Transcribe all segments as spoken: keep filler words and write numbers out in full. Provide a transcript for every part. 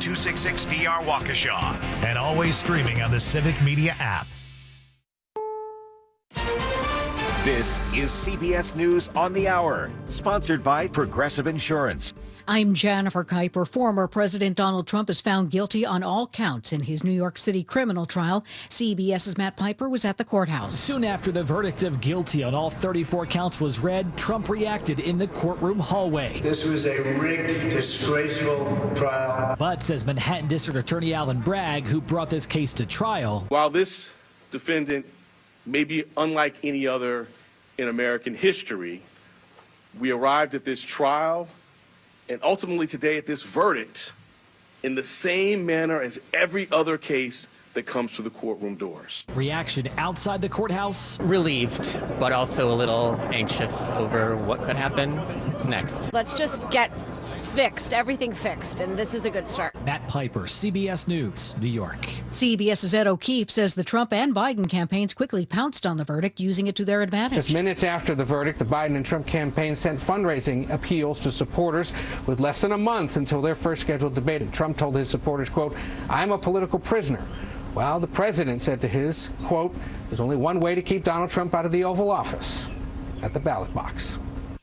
two six six D R Waukesha. And always streaming on the Civic Media app. This is C B S News on the Hour, sponsored by Progressive Insurance. I'm Jennifer Kuiper. Former President Donald Trump is found guilty on all counts in his New York City criminal trial. CBS's Matt Piper was at the courthouse. Soon after the verdict of guilty on all thirty-four counts was read, Trump reacted in the courtroom hallway. This was a rigged, disgraceful trial. But, says Manhattan District Attorney Alvin Bragg, who brought this case to trial, while this defendant may be unlike any other in American history, we arrived at this trial and ultimately today at this verdict in the same manner as every other case that comes through the courtroom doors. Reaction outside the courthouse? Relieved, but also a little anxious over what could happen next. Let's just get fixed, everything fixed, and this is a good start. Matt Piper, C B S News, New York. CBS's Ed O'Keefe says the Trump and Biden campaigns quickly pounced on the verdict, using it to their advantage. Just minutes after the verdict, the Biden and Trump campaigns sent fundraising appeals to supporters with less than a month until their first scheduled debate. Trump told his supporters, quote, "I'm a political prisoner." While the president said to his, quote, "There's only one way to keep Donald Trump out of the Oval Office, at the ballot box."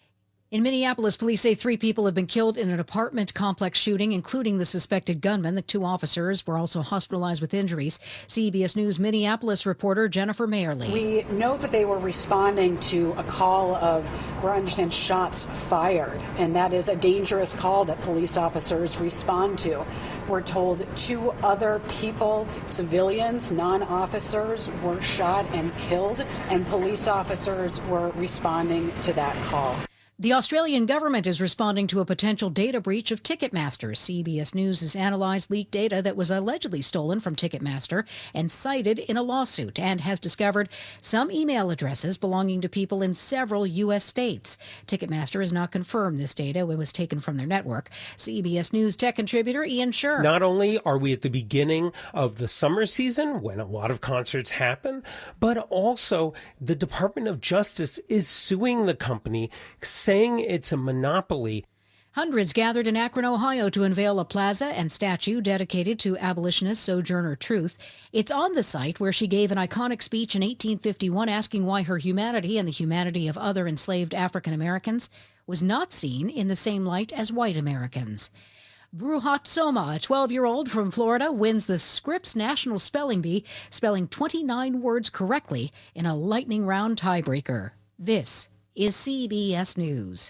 In Minneapolis, police say three people have been killed in an apartment complex shooting, including the suspected gunman. The two officers were also hospitalized with injuries. C B S News Minneapolis reporter Jennifer Mayerly. We know that they were responding to a call of, we're understanding, shots fired, and that is a dangerous call that police officers respond to. We're told two other people, civilians, non-officers, were shot and killed, and police officers were responding to that call. The Australian government is responding to a potential data breach of Ticketmaster. C B S News has analyzed leaked data that was allegedly stolen from Ticketmaster and cited in a lawsuit, and has discovered some email addresses belonging to people in several U S states. Ticketmaster has not confirmed this data was taken from their network. C B S News tech contributor Ian Sherr. Not only are we at the beginning of the summer season when a lot of concerts happen, but also the Department of Justice is suing the company, saying it's a monopoly. Hundreds gathered in Akron, Ohio to unveil a plaza and statue dedicated to abolitionist Sojourner Truth. It's on the site where she gave an iconic speech in eighteen fifty-one asking why her humanity and the humanity of other enslaved African Americans was not seen in the same light as white Americans. Bruhat Soma, a twelve-year-old from Florida, wins the Scripps National Spelling Bee, spelling twenty-nine words correctly in a lightning round tiebreaker. This is C B S News.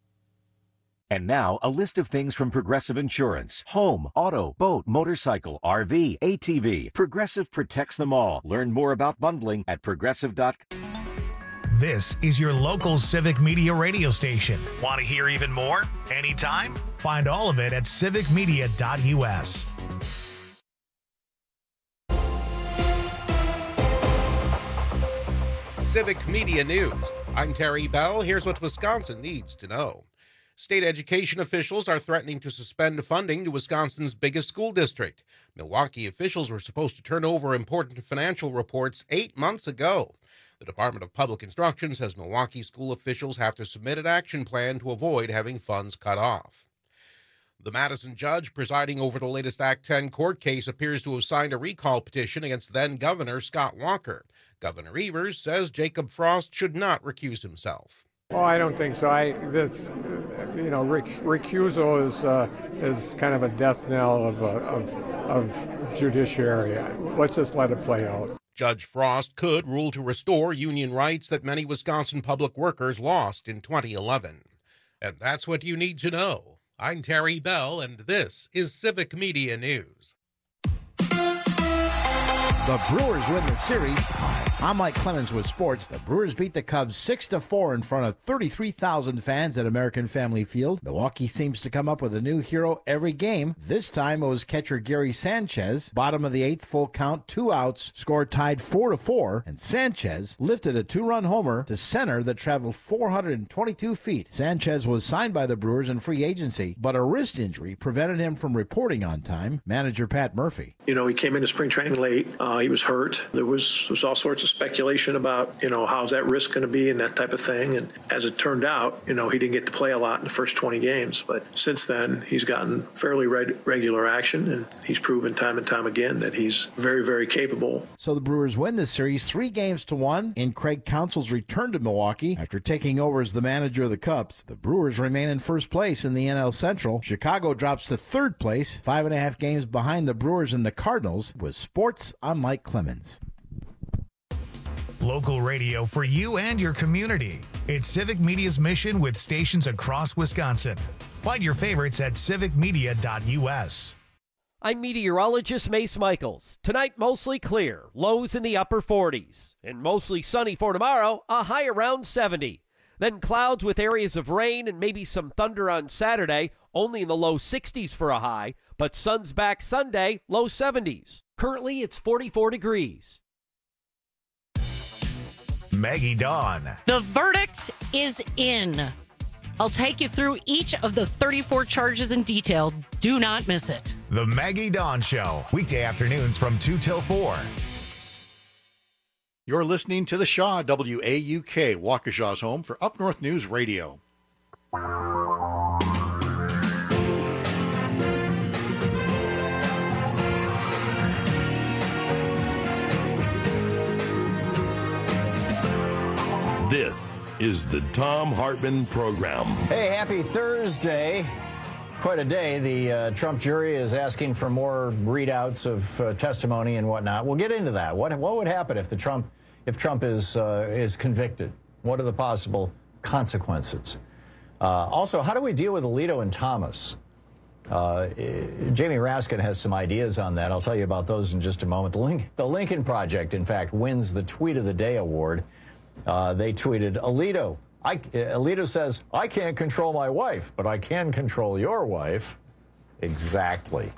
And now, a list of things from Progressive Insurance. Home, auto, boat, motorcycle, R V, A T V. Progressive protects them all. Learn more about bundling at progressive dot com. This is your local Civic Media radio station. Want to hear even more? Anytime? Find all of it at civic media dot U S. Civic Media News. I'm Terry Bell. Here's what Wisconsin needs to know. State education officials are threatening to suspend funding to Wisconsin's biggest school district. Milwaukee officials were supposed to turn over important financial reports eight months ago. The Department of Public Instruction says Milwaukee school officials have to submit an action plan to avoid having funds cut off. The Madison judge presiding over the latest Act ten court case appears to have signed a recall petition against then-Governor Scott Walker. Governor Evers says Jacob Frost should not recuse himself. Oh, I don't think so. I, this, you know, rec- recusal is uh, is kind of a death knell of, uh, of of judiciary. Let's just let it play out. Judge Frost could rule to restore union rights that many Wisconsin public workers lost in twenty eleven. And that's what you need to know. I'm Terry Bell, and this is Civic Media News. The Brewers win the series. I'm Mike Clemens with sports. The Brewers beat the Cubs six to four in front of thirty-three thousand fans at American Family Field. Milwaukee seems to come up with a new hero every game. This time it was catcher Gary Sanchez. Bottom of the eighth, full count, two outs. Score tied four to four, and Sanchez lifted a two-run homer to center that traveled four hundred twenty-two feet. Sanchez was signed by the Brewers in free agency, but a wrist injury prevented him from reporting on time. Manager Pat Murphy. You know, he came into spring training late. Um, Uh, he was hurt. There was, there was all sorts of speculation about, you know, how's that risk going to be and that type of thing. And as it turned out, you know, he didn't get to play a lot in the first twenty games. But since then, he's gotten fairly reg- regular action, and he's proven time and time again that he's very, very capable. So the Brewers win this series three games to one in Craig Counsell's return to Milwaukee after taking over as the manager of the Cubs. The Brewers remain in first place in the N L Central. Chicago drops to third place, five and a half games behind the Brewers and the Cardinals. With sports, I'm Mike Clemens. Local radio for you and your community. It's Civic Media's mission with stations across Wisconsin. Find your favorites at civic media dot u s. I'm meteorologist Mace Michaels. Tonight, mostly clear, lows in the upper forties. And mostly sunny for tomorrow, a high around seventy. Then clouds with areas of rain and maybe some thunder on Saturday, only in the low sixties for a high. But sun's back Sunday, low seventies. Currently, it's forty-four degrees. Maggie Dawn. The verdict is in. I'll take you through each of the thirty-four charges in detail. Do not miss it. The Maggie Dawn Show, weekday afternoons from two till four. You're listening to the Shaw, W A U K, Waukesha's home for Up North News Radio. This is the Thom Hartmann Program. Hey, happy Thursday. Quite a day. The uh, Trump jury is asking for more readouts of uh, testimony and whatnot. We'll get into that. What what would happen if the Trump if Trump is uh, is convicted? What are the possible consequences? Uh, also, how do we deal with Alito and Thomas? Uh, Jamie Raskin has some ideas on that. I'll tell you about those in just a moment. The, Link, the Lincoln Project, in fact, wins the Tweet of the Day award. Uh, they tweeted, Alito, I, Alito says, I can't control my wife, but I can control your wife. Exactly.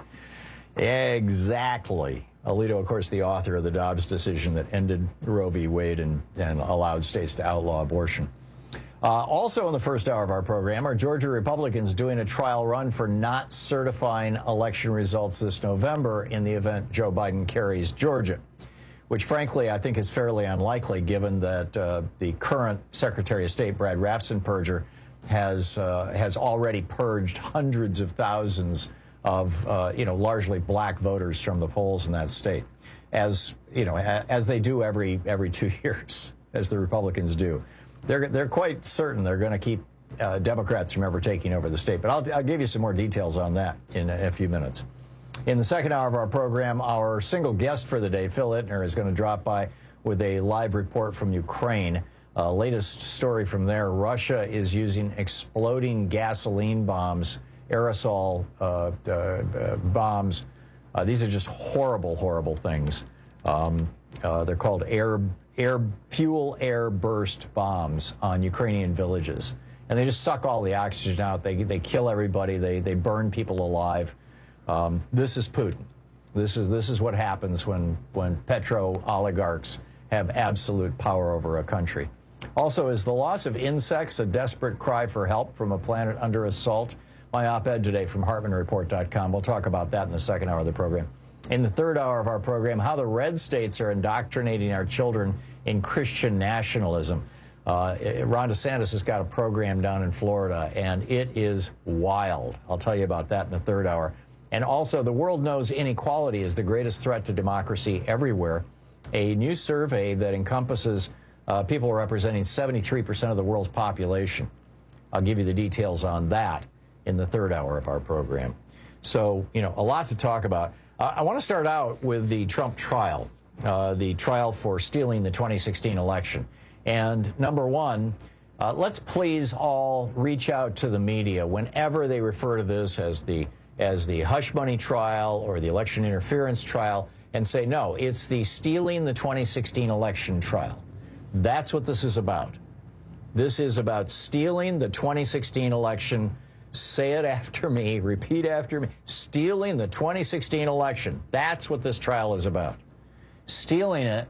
Exactly. Alito, of course, the author of the Dobbs decision that ended Roe v. Wade and, and allowed states to outlaw abortion. Uh, also in the first hour of our program are Georgia Republicans doing a trial run for not certifying election results this November in the event Joe Biden carries Georgia, which, frankly, I think is fairly unlikely given that uh, the current Secretary of State, Brad Raffensperger, has uh, has already purged hundreds of thousands of, uh, you know, largely black voters from the polls in that state, as, you know, as they do every every two years, as the Republicans do. They're, they're quite certain they're going to keep uh, Democrats from ever taking over the state. But I'll, I'll give you some more details on that in a, a few minutes. In the second hour of our program, our single guest for the day, Phil Ittner, is going to drop by with a live report from Ukraine. Uh, latest story from there, Russia is using exploding gasoline bombs, aerosol uh, uh, bombs. Uh, these are just horrible, horrible things. Um, uh, they're called air, air fuel air burst bombs on Ukrainian villages. And they just suck all the oxygen out. They, they kill everybody. They, they burn people alive. Um, this is Putin. This is this is what happens when when petro oligarchs have absolute power over a country. Also, is the loss of insects a desperate cry for help from a planet under assault? My op-ed today from Hartmann Report dot com. We'll talk about that in the second hour of the program. In the third hour of our program, how the red states are indoctrinating our children in Christian nationalism. Uh, Ron DeSantis has got a program down in Florida, and it is wild. I'll tell you about that in the third hour. And also, the world knows inequality is the greatest threat to democracy everywhere. A new survey that encompasses uh, people representing seventy-three percent of the world's population. I'll give you the details on that in the third hour of our program. So, you know, a lot to talk about. Uh, I want to start out with the Trump trial, uh, the trial for stealing the twenty sixteen election. And number one, uh, let's please all reach out to the media whenever they refer to this as the as the hush money trial or the election interference trial and say, no, it's the stealing the twenty sixteen election trial. That's what this is about. This is about stealing the twenty sixteen election. Say it after me. Repeat after me. Stealing the twenty sixteen election. That's what this trial is about. Stealing it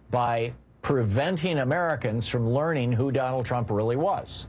by preventing Americans from learning who Donald Trump really was.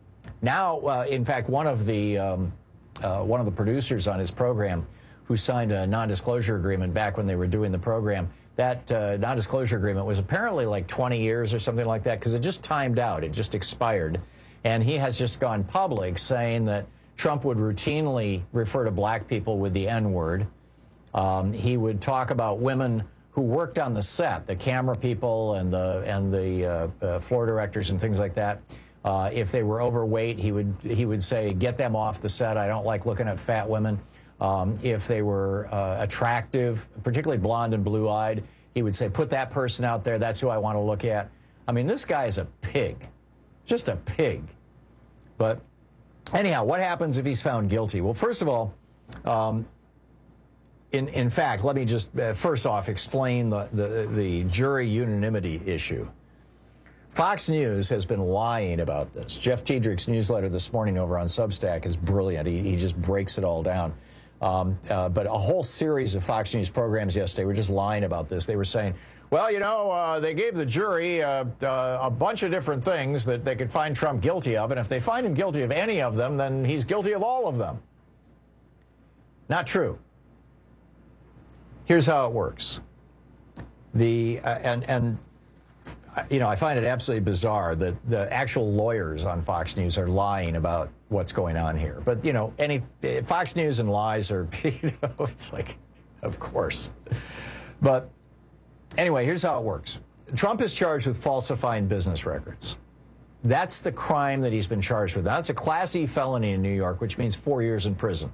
Now, uh, in fact, one of the um, uh, one of the producers on his program, who signed a non-disclosure agreement back when they were doing the program, that uh, non-disclosure agreement was apparently like twenty years or something like that, because it just timed out. It just expired. And he has just gone public saying that Trump would routinely refer to black people with the N-word. Um, he would talk about women who worked on the set, the camera people and the and the uh, uh, floor directors and things like that. Uh, if they were overweight, he would he would say, "Get them off the set. I don't like looking at fat women." Um, if they were uh, attractive, particularly blonde and blue-eyed, he would say, "Put that person out there. That's who I want to look at." I mean, this guy is a pig, just a pig. But anyhow, what happens if he's found guilty? Well, first of all, um, In, in fact, let me just uh, first off explain the, the, the jury unanimity issue. Fox News has been lying about this. Jeff Tiedrich's newsletter this morning over on Substack is brilliant. He, he just breaks it all down. Um, uh, but a whole series of Fox News programs yesterday were just lying about this. They were saying, well, you know, uh, they gave the jury uh, uh, a bunch of different things that they could find Trump guilty of, and if they find him guilty of any of them, then he's guilty of all of them. Not true. Here's how it works. The uh, and and you know, I find it absolutely bizarre that the actual lawyers on Fox News are lying about what's going on here. But you know, any Fox News and lies are, you know, it's like, of course. But anyway, here's how it works. Trump is charged with falsifying business records. That's the crime that he's been charged with. That's a Class E felony in New York, which means four years in prison.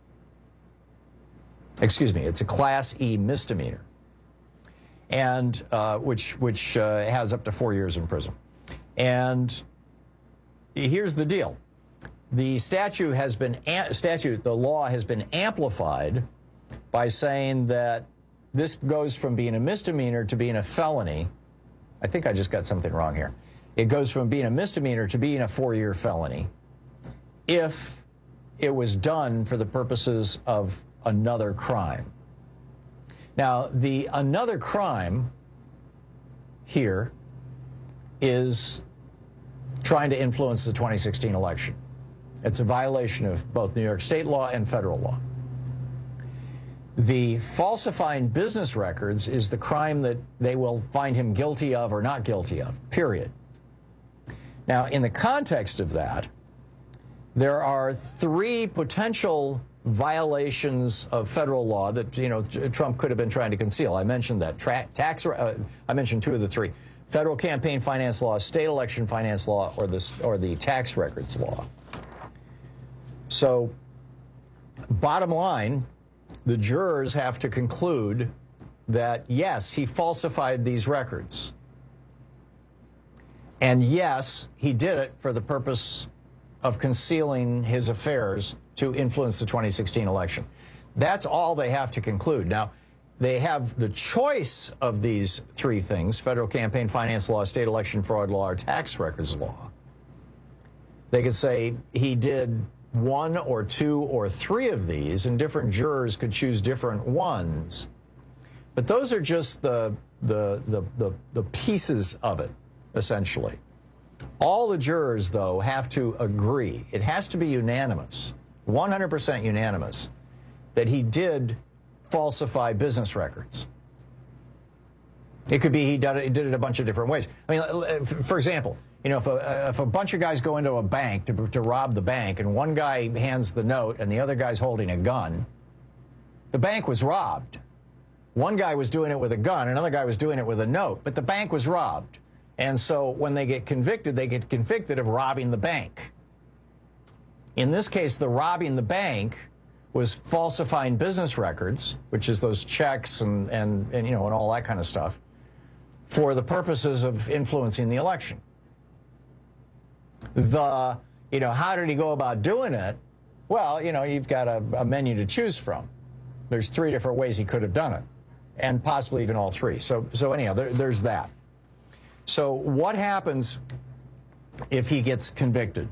Excuse me, it's a Class E misdemeanor, and uh, which which uh, has up to four years in prison. And here's the deal: the statute has been statute, the law has been amplified by saying that this goes from being a misdemeanor to being a felony. I think I just got something wrong here. It goes from being a misdemeanor to being a four-year felony if it was done for the purposes of another crime. Now, the another crime here is trying to influence the twenty sixteen election. It's a violation of both New York state law and federal law. The falsifying business records is the crime that they will find him guilty of or not guilty of, period. Now, in the context of that, there are three potential violations of federal law that, you know, Trump could have been trying to conceal. I mentioned that. Tra tax, uh, I mentioned two of the three. Federal campaign finance law, state election finance law, or the, or the tax records law. So, bottom line, the jurors have to conclude that, yes, he falsified these records. And yes, he did it for the purpose of concealing his affairs to influence the twenty sixteen election. That's all they have to conclude. Now, they have the choice of these three things: federal campaign finance law, state election fraud law, or tax records law. They could say he did one or two or three of these, and different jurors could choose different ones. But those are just the, the, the, the, the pieces of it, essentially. All the jurors, though, have to agree. It has to be unanimous, one hundred percent unanimous, that he did falsify business records. It could be he did it, he did it a bunch of different ways. I mean, for example, you know, if a, if a bunch of guys go into a bank to, to rob the bank, and one guy hands the note and the other guy's holding a gun, the bank was robbed. One guy was doing it with a gun, another guy was doing it with a note, but the bank was robbed. And so when they get convicted, they get convicted of robbing the bank. In this case, the robbing the bank was falsifying business records, which is those checks and, and, and, you know, and all that kind of stuff, for the purposes of influencing the election. The, you know, how did he go about doing it? Well, you know, you've got a, a menu to choose from. There's three different ways he could have done it, and possibly even all three. So, so anyhow, there, there's that. So what happens if he gets convicted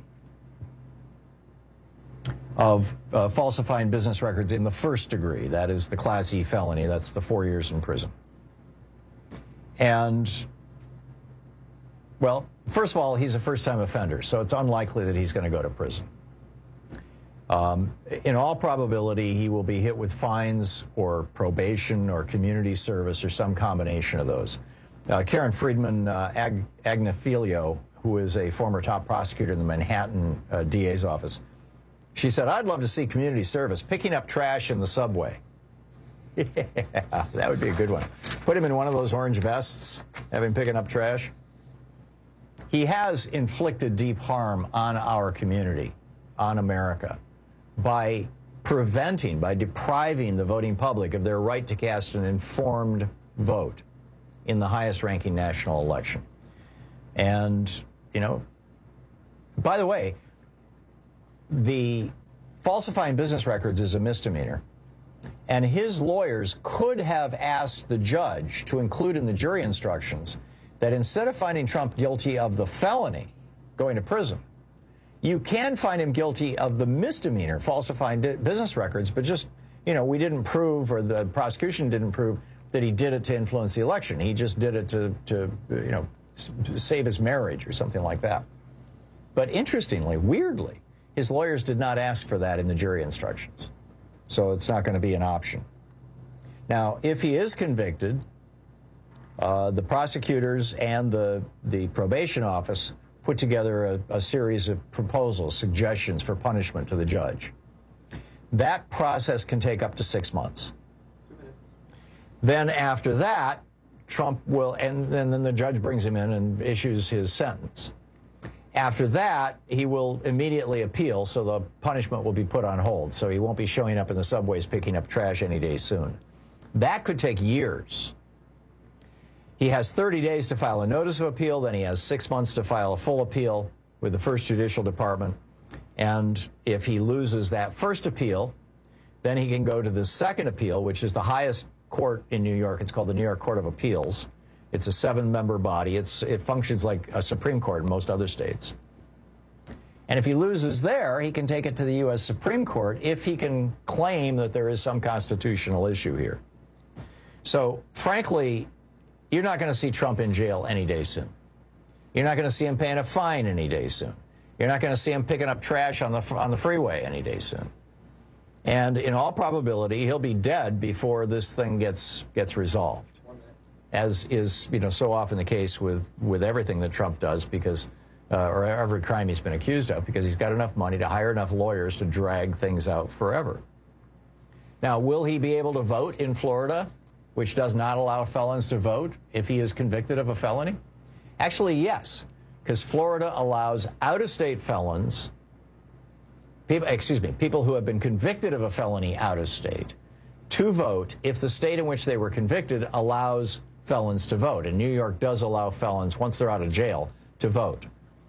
of uh, falsifying business records in the first degree? That is the Class E felony. That's the four years in prison. And, well, first of all, he's a first-time offender, so it's unlikely that he's going to go to prison. Um, in all probability, he will be hit with fines or probation or community service or some combination of those. Uh, Karen Friedman uh, Ag- Agnifilio, who is a former top prosecutor in the Manhattan uh, D A's office, she said, "I'd love to see community service, picking up trash in the subway." Yeah, that would be a good one. Put him in one of those orange vests, have him picking up trash. He has inflicted deep harm on our community, on America, by preventing, by depriving the voting public of their right to cast an informed vote in the highest-ranking national election. And, you know, by the way, the falsifying business records is a misdemeanor. And his lawyers could have asked the judge to include in the jury instructions that instead of finding Trump guilty of the felony, going to prison, you can find him guilty of the misdemeanor, falsifying business records, but just, you know, we didn't prove, or the prosecution didn't prove, that he did it to influence the election. He just did it to, to you know, save his marriage or something like that. But interestingly, weirdly, his lawyers did not ask for that in the jury instructions. So it's not going to be an option. Now, if he is convicted, uh, the prosecutors and the, the probation office put together a, a series of proposals, suggestions for punishment to the judge. That process can take up to six months. Then after that, Trump will, and, and then the judge brings him in and issues his sentence. After that, he will immediately appeal, so the punishment will be put on hold. So he won't be showing up in the subways picking up trash any day soon. That could take years. He has thirty days to file a notice of appeal, then he has six months to file a full appeal with the First Judicial Department. And if he loses that first appeal, then he can go to the second appeal, which is the highest court in New York. It's called the New York Court of Appeals. It's a seven-member body. It's, it functions like a Supreme Court in most other states. And if he loses there, he can take it to the U S Supreme Court if he can claim that there is some constitutional issue here. So, frankly, you're not going to see Trump in jail any day soon. You're not going to see him paying a fine any day soon. You're not going to see him picking up trash on the, on the freeway any day soon. And in all probability, he'll be dead before this thing gets, gets resolved. As is, you know, so often the case with, with everything that Trump does, because, uh, or every crime he's been accused of, because he's got enough money to hire enough lawyers to drag things out forever. Now, will he be able to vote in Florida, which does not allow felons to vote if he is convicted of a felony? Actually, yes, because Florida allows out-of-state felons, people, excuse me, people who have been convicted of a felony out of state, to vote if the state in which they were convicted allows felons to vote. And New York does allow felons, once they're out of jail, to vote.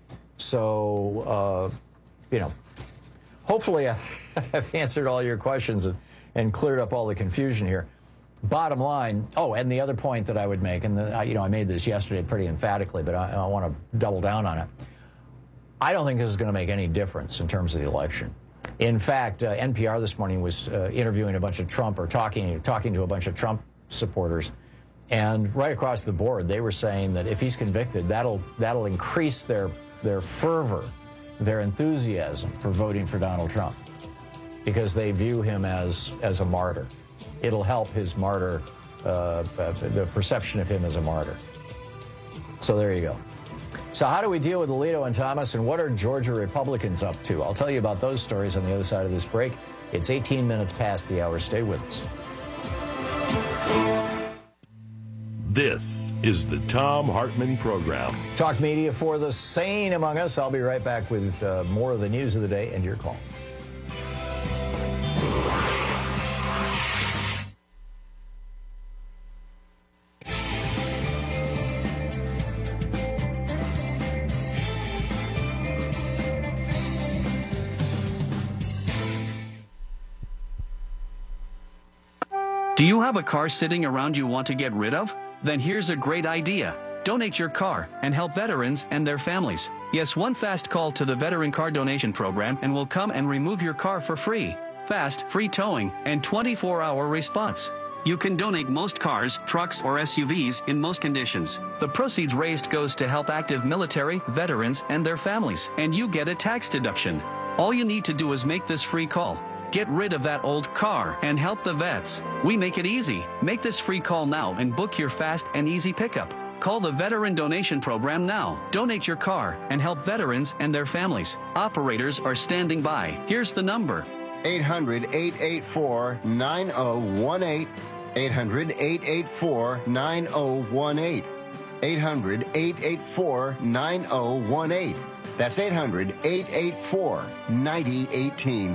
So, uh, you know, hopefully I've answered all your questions and, and cleared up all the confusion here. Bottom line, oh, and the other point that I would make, and the, you know, I made this yesterday pretty emphatically, but I, I want to double down on it. I don't think this is going to make any difference in terms of the election. In fact, uh, N P R this morning was uh, interviewing a bunch of Trump, or talking talking to a bunch of Trump supporters, and right across the board, they were saying that if he's convicted, that'll that'll increase their their fervor, their enthusiasm for voting for Donald Trump, because they view him as as a martyr. It'll help his martyr, uh, the perception of him as a martyr. So there you go. So how do we deal with Alito and Thomas, and what are Georgia Republicans up to? I'll tell you about those stories on the other side of this break. It's eighteen minutes past the hour. Stay with us. This is the Thom Hartmann Program. Talk media for the sane among us. I'll be right back with uh, more of the news of the day and your call. Do you have a car sitting around you want to get rid of? Then here's a great idea. Donate your car and help veterans and their families. Yes, one fast call to the Veteran Car Donation Program and we'll come and remove your car for free. Fast, free towing, and twenty-four hour response. You can donate most cars, trucks, or S U Vs in most conditions. The proceeds raised goes to help active military, veterans, and their families, and you get a tax deduction. All you need to do is make this free call. Get rid of that old car and help the vets. We make it easy. Make this free call now and book your fast and easy pickup. Call the Veteran Donation Program now. Donate your car and help veterans and their families. Operators are standing by. Here's the number. eight hundred, eight eight four, nine oh one eight. eight hundred, eight eight four, nine oh one eight. eight hundred, eight eight four, nine oh one eight. That's eight hundred, eight eight four, nine oh one eight.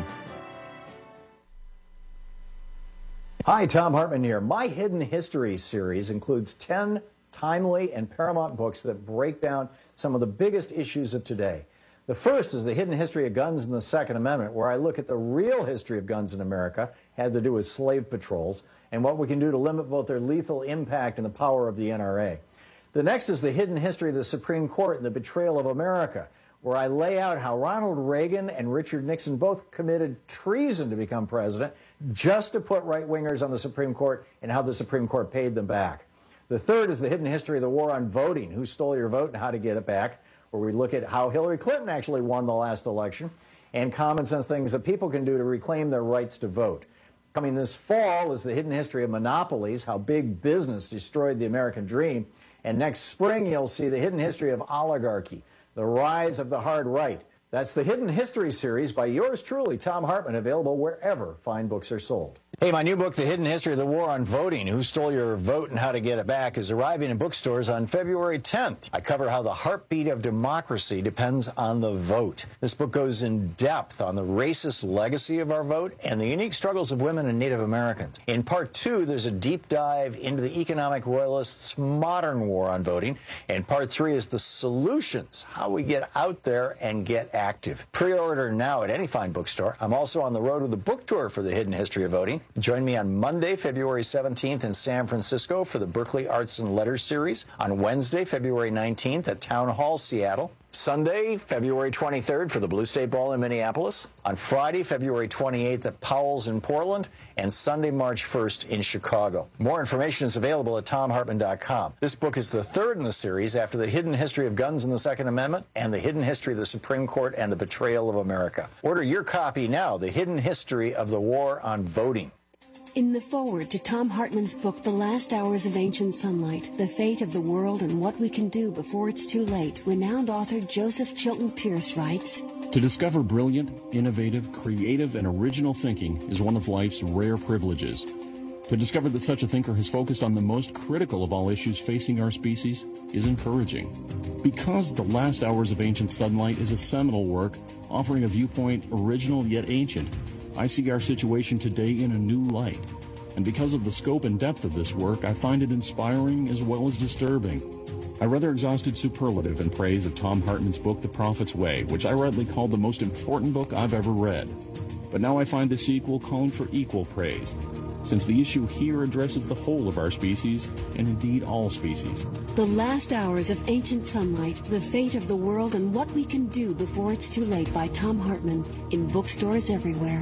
Hi, Thom Hartmann here. My Hidden History series includes ten timely and paramount books that break down some of the biggest issues of today. The first is The Hidden History of Guns and the Second Amendment, where I look at the real history of guns in America, had to do with slave patrols, and what we can do to limit both their lethal impact and the power of the N R A. The next is The Hidden History of the Supreme Court and the Betrayal of America, where I lay out how Ronald Reagan and Richard Nixon both committed treason to become president just to put right-wingers on the Supreme Court and how the Supreme Court paid them back. The third is The Hidden History of the War on Voting, Who Stole Your Vote and How to Get It Back, where we look at how Hillary Clinton actually won the last election and common sense things that people can do to reclaim their rights to vote. Coming this fall is The Hidden History of Monopolies, How Big Business Destroyed the American Dream. And next spring, you'll see The Hidden History of Oligarchy, The Rise of the Hard Right. That's the Hidden History series by yours truly, Thom Hartmann, available wherever fine books are sold. Hey, my new book, The Hidden History of the War on Voting, Who Stole Your Vote and How to Get It Back, is arriving in bookstores on February tenth. I cover how the heartbeat of democracy depends on the vote. This book goes in depth on the racist legacy of our vote and the unique struggles of women and Native Americans. In part two, there's a deep dive into the economic royalists' modern war on voting. And part three is the solutions, how we get out there and get active. Pre-order now at any fine bookstore. I'm also on the road with a book tour for The Hidden History of Voting. Join me on Monday, February seventeenth in San Francisco for the Berkeley Arts and Letters series. On Wednesday, February nineteenth at Town Hall, Seattle. Sunday, February twenty-third for the Blue State Ball in Minneapolis. On Friday, February twenty-eighth at Powell's in Portland. And Sunday, March first in Chicago. More information is available at Thom Hartmann dot com. This book is the third in the series after The Hidden History of Guns and the Second Amendment and The Hidden History of the Supreme Court and the Betrayal of America. Order your copy now, The Hidden History of the War on Voting. In the foreword to Thom Hartmann's book, The Last Hours of Ancient Sunlight, The Fate of the World and What We Can Do Before It's Too Late, renowned author Joseph Chilton Pierce writes, To discover brilliant, innovative, creative, and original thinking is one of life's rare privileges. To discover that such a thinker has focused on the most critical of all issues facing our species is encouraging. Because The Last Hours of Ancient Sunlight is a seminal work offering a viewpoint original yet ancient, I see our situation today in a new light. And because of the scope and depth of this work, I find it inspiring as well as disturbing. I rather exhausted superlative in praise of Thom Hartmann's book, The Prophet's Way, which I rightly called the most important book I've ever read. But now I find the sequel calling for equal praise, since the issue here addresses the whole of our species, and indeed all species. The Last Hours of Ancient Sunlight, The Fate of the World and What We Can Do Before It's Too Late by Thom Hartmann, in bookstores everywhere.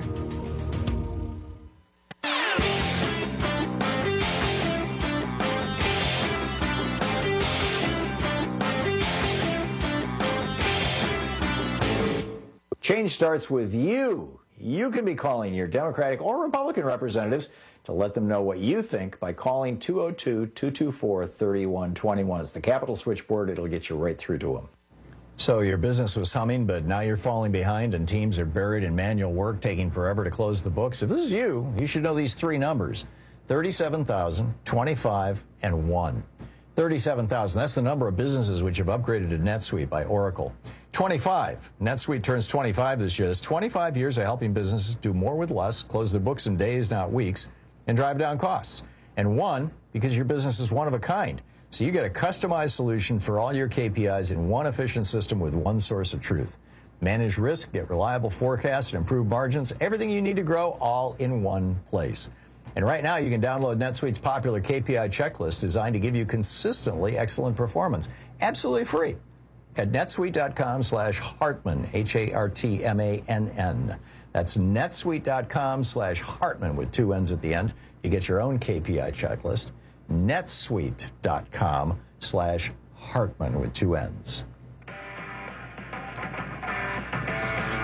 Change starts with you. You can be calling your Democratic or Republican representatives to let them know what you think by calling two oh two, two two four, three one two one. It's the Capitol switchboard. It'll get you right through to them. So your business was humming, but now you're falling behind and teams are buried in manual work, taking forever to close the books. If this is you, you should know these three numbers: thirty-seven thousand, twenty-five, and one. thirty-seven thousand, that's the number of businesses which have upgraded to NetSuite by Oracle. twenty-five, NetSuite turns twenty-five this year. That's twenty-five years of helping businesses do more with less, close their books in days, not weeks, and drive down costs. And one, because your business is one of a kind. So you get a customized solution for all your K P Is in one efficient system with one source of truth. Manage risk, get reliable forecasts, and improve margins. Everything you need to grow, all in one place. And right now, you can download NetSuite's popular K P I checklist designed to give you consistently excellent performance, absolutely free, at netsuite.com slash Hartmann, H A R T M A N N. That's netsuite.com slash Hartmann with two N's at the end. You get your own K P I checklist. netsuite.com slash Hartmann with two N's.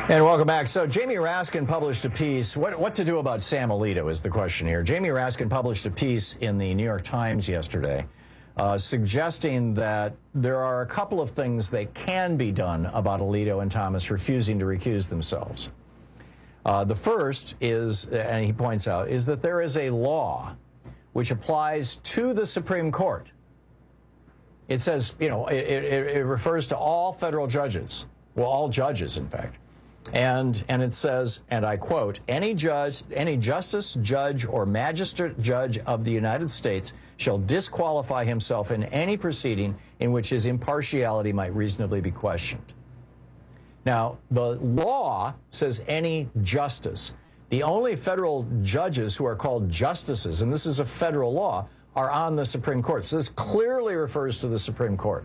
And welcome back. So Jamie Raskin published a piece. What, what to do about Sam Alito is the question here. Jamie Raskin published a piece in the New York Times yesterday uh, suggesting that there are a couple of things that can be done about Alito and Thomas refusing to recuse themselves. Uh, the first is, and he points out, is that there is a law which applies to the Supreme Court. It says, you know, it, it, it refers to all federal judges, well, all judges, in fact. And and it says, and I quote, any judge, any justice, judge, or magistrate judge of the United States shall disqualify himself in any proceeding in which his impartiality might reasonably be questioned. Now, the law says any justice. The only federal judges who are called justices, and this is a federal law, are on the Supreme Court. So this clearly refers to the Supreme Court.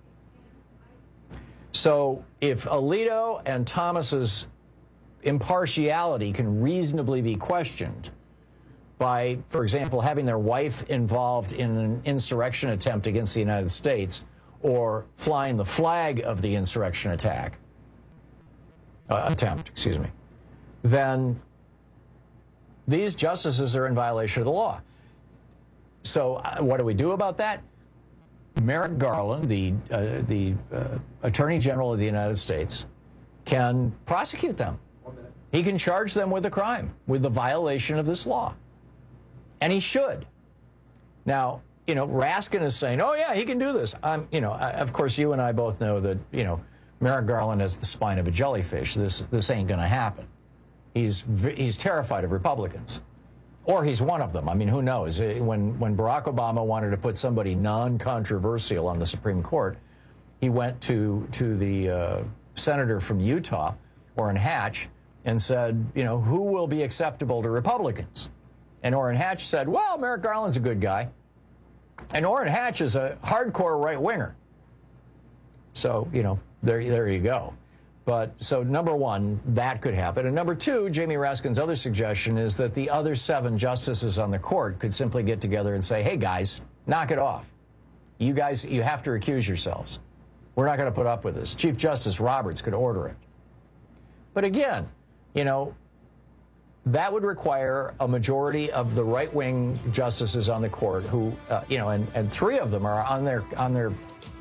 So if Alito and Thomas's impartiality can reasonably be questioned by, for example, having their wife involved in an insurrection attempt against the United States or flying the flag of the insurrection attack, uh, attempt, excuse me, then these justices are in violation of the law. So uh, what do we do about that? Merrick Garland, the, uh, the uh, Attorney General of the United States, can prosecute them. He can charge them with a crime, with the violation of this law. And he should. Now, you know, Raskin is saying, oh, yeah, he can do this. Um, you know, I, of course, you and I both know that, you know, Merrick Garland has the spine of a jellyfish. This, this ain't going to happen. He's, he's terrified of Republicans. Or he's one of them. I mean, who knows? When, when Barack Obama wanted to put somebody non-controversial on the Supreme Court, he went to, to the uh, senator from Utah, Orrin Hatch, and said, you know, who will be acceptable to Republicans? And Orrin Hatch said, well, Merrick Garland's a good guy. And Orrin Hatch is a hardcore right-winger. So, you know, there, there you go. But so number one, that could happen. And number two, Jamie Raskin's other suggestion is that the other seven justices on the court could simply get together and say, hey, guys, knock it off. You guys, you have to recuse yourselves. We're not going to put up with this. Chief Justice Roberts could order it. But again, you know, that would require a majority of the right-wing justices on the court who, uh, you know, and, and three of them are on their, on their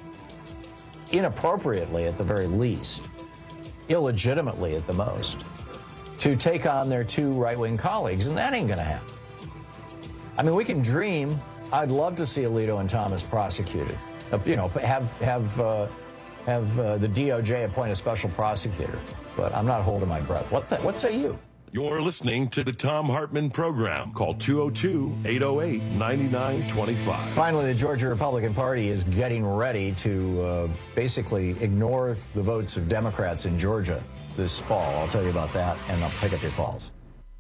inappropriately at the very least, illegitimately at the most, to take on their two right-wing colleagues, and that ain't going to happen. I mean, we can dream. I'd love to see Alito and Thomas prosecuted. Uh, you know, have have uh, have uh, the D O J appoint a special prosecutor. But I'm not holding my breath. What the, what say you? You're listening to the Thom Hartmann Program. Call two oh two, eight oh eight, nine nine two five. Finally, the Georgia Republican Party is getting ready to uh, basically ignore the votes of Democrats in Georgia this fall. I'll tell you about that, and I'll pick up your calls.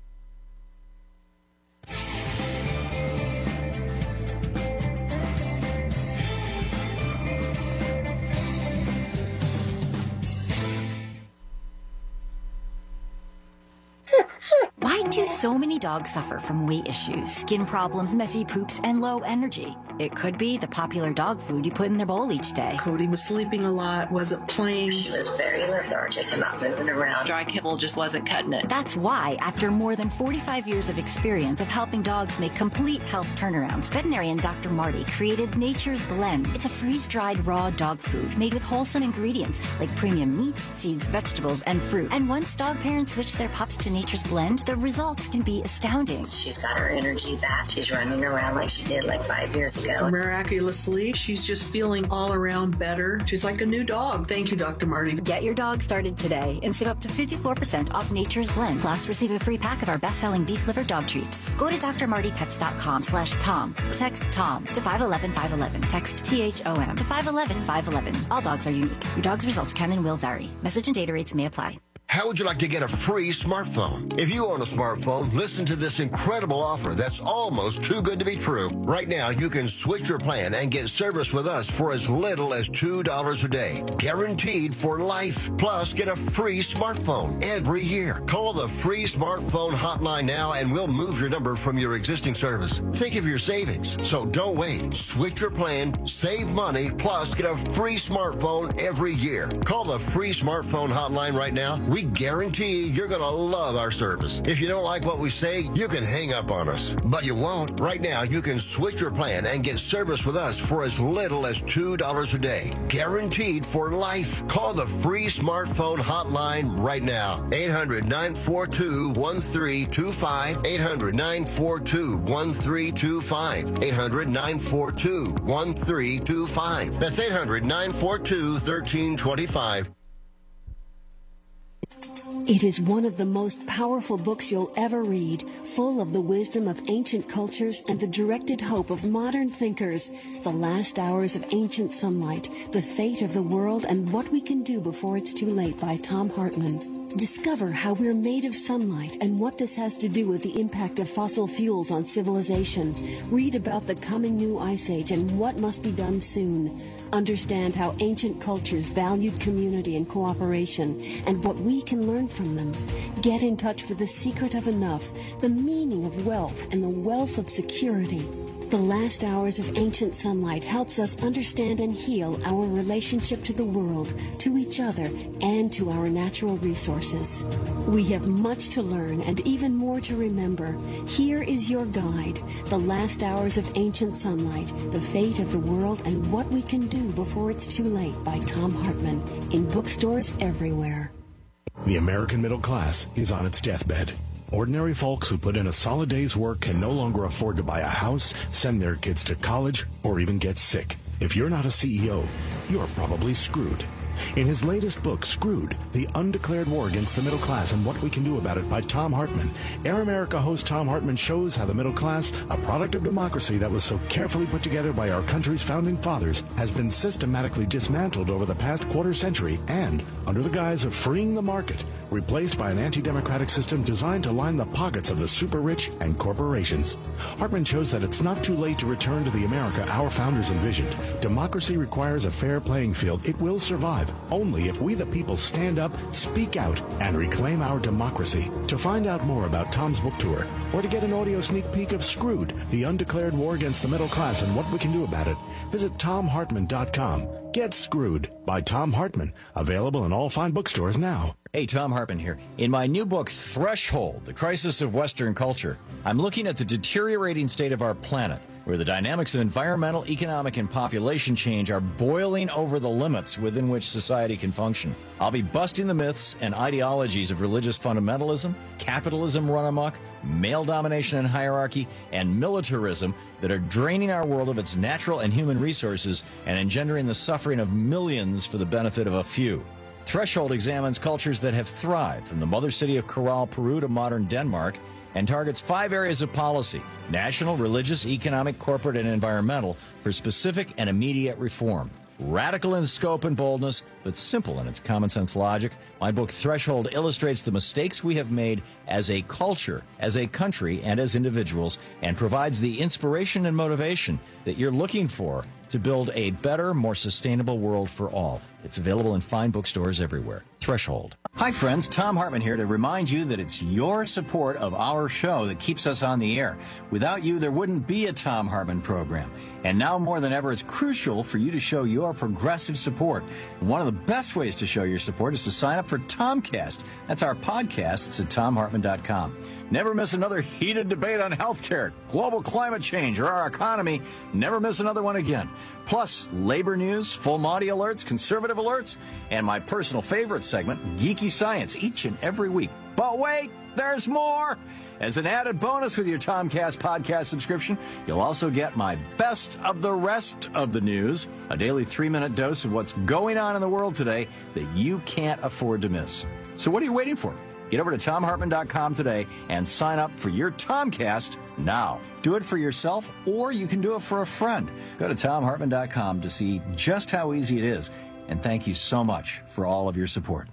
Why do so many dogs suffer from weight issues, skin problems, messy poops, and low energy? It could be the popular dog food you put in their bowl each day. Cody was sleeping a lot, wasn't playing. She was very lethargic and not moving around. Dry kibble just wasn't cutting it. That's why, after more than forty-five years of experience of helping dogs make complete health turnarounds, veterinarian Doctor Marty created Nature's Blend. It's a freeze-dried raw dog food made with wholesome ingredients like premium meats, seeds, vegetables, and fruit. And once dog parents switch their pups to Nature's Blend, the results can be astounding. She's got her energy back. She's running around like she did like five years ago. Miraculously, she's just feeling all around better. She's like a new dog. Thank you, Doctor Marty. Get your dog started today and save up to fifty-four percent off Nature's Blend. Plus, receive a free pack of our best-selling beef liver dog treats. Go to d r marty pets dot com slash Tom. Text Tom to five one one five one one. Text T H O M to five one one five one one. All dogs are unique. Your dog's results can and will vary. Message and data rates may apply. How would you like to get a free smartphone? If you own a smartphone, listen to this incredible offer that's almost too good to be true. Right now, you can switch your plan and get service with us for as little as two dollars a day. Guaranteed for life. Plus, get a free smartphone every year. Call the free smartphone hotline now and we'll move your number from your existing service. Think of your savings. So don't wait. Switch your plan, save money, plus get a free smartphone every year. Call the free smartphone hotline right now. We We guarantee you're going to love our service. If you don't like what we say, you can hang up on us. But you won't. Right now, you can switch your plan and get service with us for as little as two dollars a day. Guaranteed for life. Call the free smartphone hotline right now. eight hundred, nine four two, one three two five. eight hundred, nine four two, one three two five. eight hundred, nine four two, one three two five. That's eight hundred, nine four two, one three two five. It is one of the most powerful books you'll ever read, full of the wisdom of ancient cultures and the directed hope of modern thinkers. The Last Hours of Ancient Sunlight, The Fate of the World and What We Can Do Before It's Too Late by Thom Hartmann. Discover how we're made of sunlight and what this has to do with the impact of fossil fuels on civilization. Read about the coming new ice age and what must be done soon. Understand how ancient cultures valued community and cooperation and what we can learn from them. Get in touch with the secret of enough, the meaning of wealth, and the wealth of security. The Last Hours of Ancient Sunlight helps us understand and heal our relationship to the world, to each other, and to our natural resources. We have much to learn and even more to remember. Here is your guide, The Last Hours of Ancient Sunlight, The Fate of the World and What We Can Do Before It's Too Late by Thom Hartmann, in bookstores everywhere. The American middle class is on its deathbed. Ordinary folks who put in a solid day's work can no longer afford to buy a house, send their kids to college, or even get sick. If you're not a C E O, you're probably screwed. In his latest book, Screwed, The Undeclared War Against the Middle Class and What We Can Do About It by Thom Hartmann, Air America host Thom Hartmann shows how the middle class, a product of democracy that was so carefully put together by our country's founding fathers, has been systematically dismantled over the past quarter century and, under the guise of freeing the market, replaced by an anti-democratic system designed to line the pockets of the super-rich and corporations. Hartmann shows that it's not too late to return to the America our founders envisioned. Democracy requires a fair playing field. It will survive only if we the people stand up, speak out, and reclaim our democracy. To find out more about Thom's book tour, or to get an audio sneak peek of Screwed, The Undeclared War Against the Middle Class and What We Can Do About It, visit tom hartmann dot com. Get Screwed by Thom Hartmann. Available in all fine bookstores now. Hey, Thom Hartmann here. In my new book, Threshold, The Crisis of Western Culture, I'm looking at the deteriorating state of our planet, where the dynamics of environmental, economic, and population change are boiling over the limits within which society can function. I'll be busting the myths and ideologies of religious fundamentalism, capitalism run amok, male domination and hierarchy, and militarism that are draining our world of its natural and human resources and engendering the suffering of millions for the benefit of a few. Threshold examines cultures that have thrived, from the mother city of Corral, Peru to modern Denmark, and targets five areas of policy: national, religious, economic, corporate, and environmental, for specific and immediate reform. Radical in scope and boldness, but simple in its common sense logic, my book Threshold illustrates the mistakes we have made as a culture, as a country, and as individuals, and provides the inspiration and motivation that you're looking for to build a better, more sustainable world for all. It's available in fine bookstores everywhere. Threshold. Hi, friends. Thom Hartmann here to remind you that it's your support of our show that keeps us on the air. Without you, there wouldn't be a Thom Hartmann program. And now more than ever, it's crucial for you to show your progressive support. And one of the best ways to show your support is to sign up for Tomcast. That's our podcast. It's at tom hartmann dot com. Never miss another heated debate on healthcare, global climate change, or our economy. Never miss another one again. Plus, labor news, full Monty alerts, conservative alerts, and my personal favorite segment, Geeky Science, each and every week. But wait, there's more! As an added bonus with your Tomcast podcast subscription, you'll also get my best of the rest of the news, a daily three-minute dose of what's going on in the world today that you can't afford to miss. So what are you waiting for? Get over to tom hartmann dot com today and sign up for your Tomcast now. Do it for yourself, or you can do it for a friend. Go to tom hartmann dot com to see just how easy it is. And thank you so much for all of your support.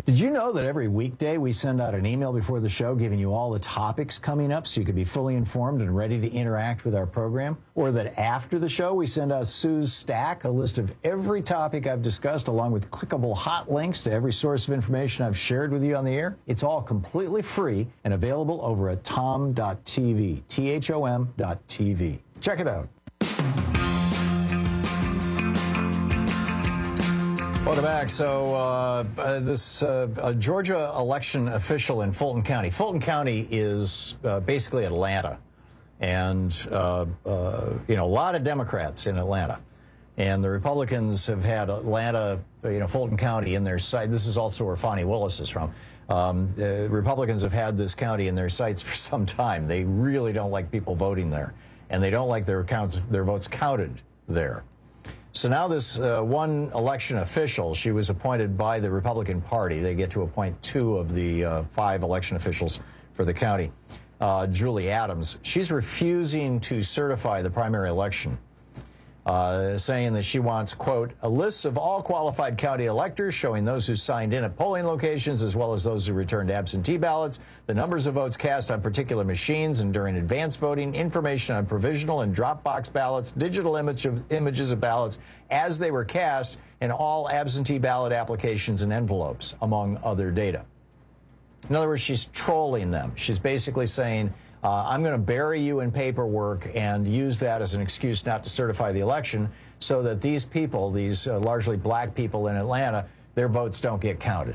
Did you know that every weekday we send out an email before the show giving you all the topics coming up so you can be fully informed and ready to interact with our program? Or that after the show we send out Sue's Stack, a list of every topic I've discussed along with clickable hot links to every source of information I've shared with you on the air? It's all completely free and available over at tom dot t v, T H O M dot T V. Check it out. Welcome back. So uh, uh, this uh, uh, Georgia election official in Fulton County. Fulton County is uh, basically Atlanta. And, uh, uh, you know, a lot of Democrats in Atlanta. And the Republicans have had Atlanta, you know, Fulton County in their sight. This is also where Fani Willis is from. Um, uh, Republicans have had this county in their sights for some time. They really don't like people voting there. And they don't like their, counts, their votes counted there. So now this uh, one election official, she was appointed by the Republican Party. They get to appoint two of the uh, five election officials for the county. Uh, Julie Adams, she's refusing to certify the primary election, uh, saying that she wants, quote, a list of all qualified county electors showing those who signed in at polling locations as well as those who returned absentee ballots, the numbers of votes cast on particular machines and during advance voting, information on provisional and drop box ballots, digital image of, images of ballots as they were cast, and all absentee ballot applications and envelopes, among other data. In other words, she's trolling them. She's basically saying, uh, I'm going to bury you in paperwork and use that as an excuse not to certify the election so that these people, these uh, largely black people in Atlanta, their votes don't get counted.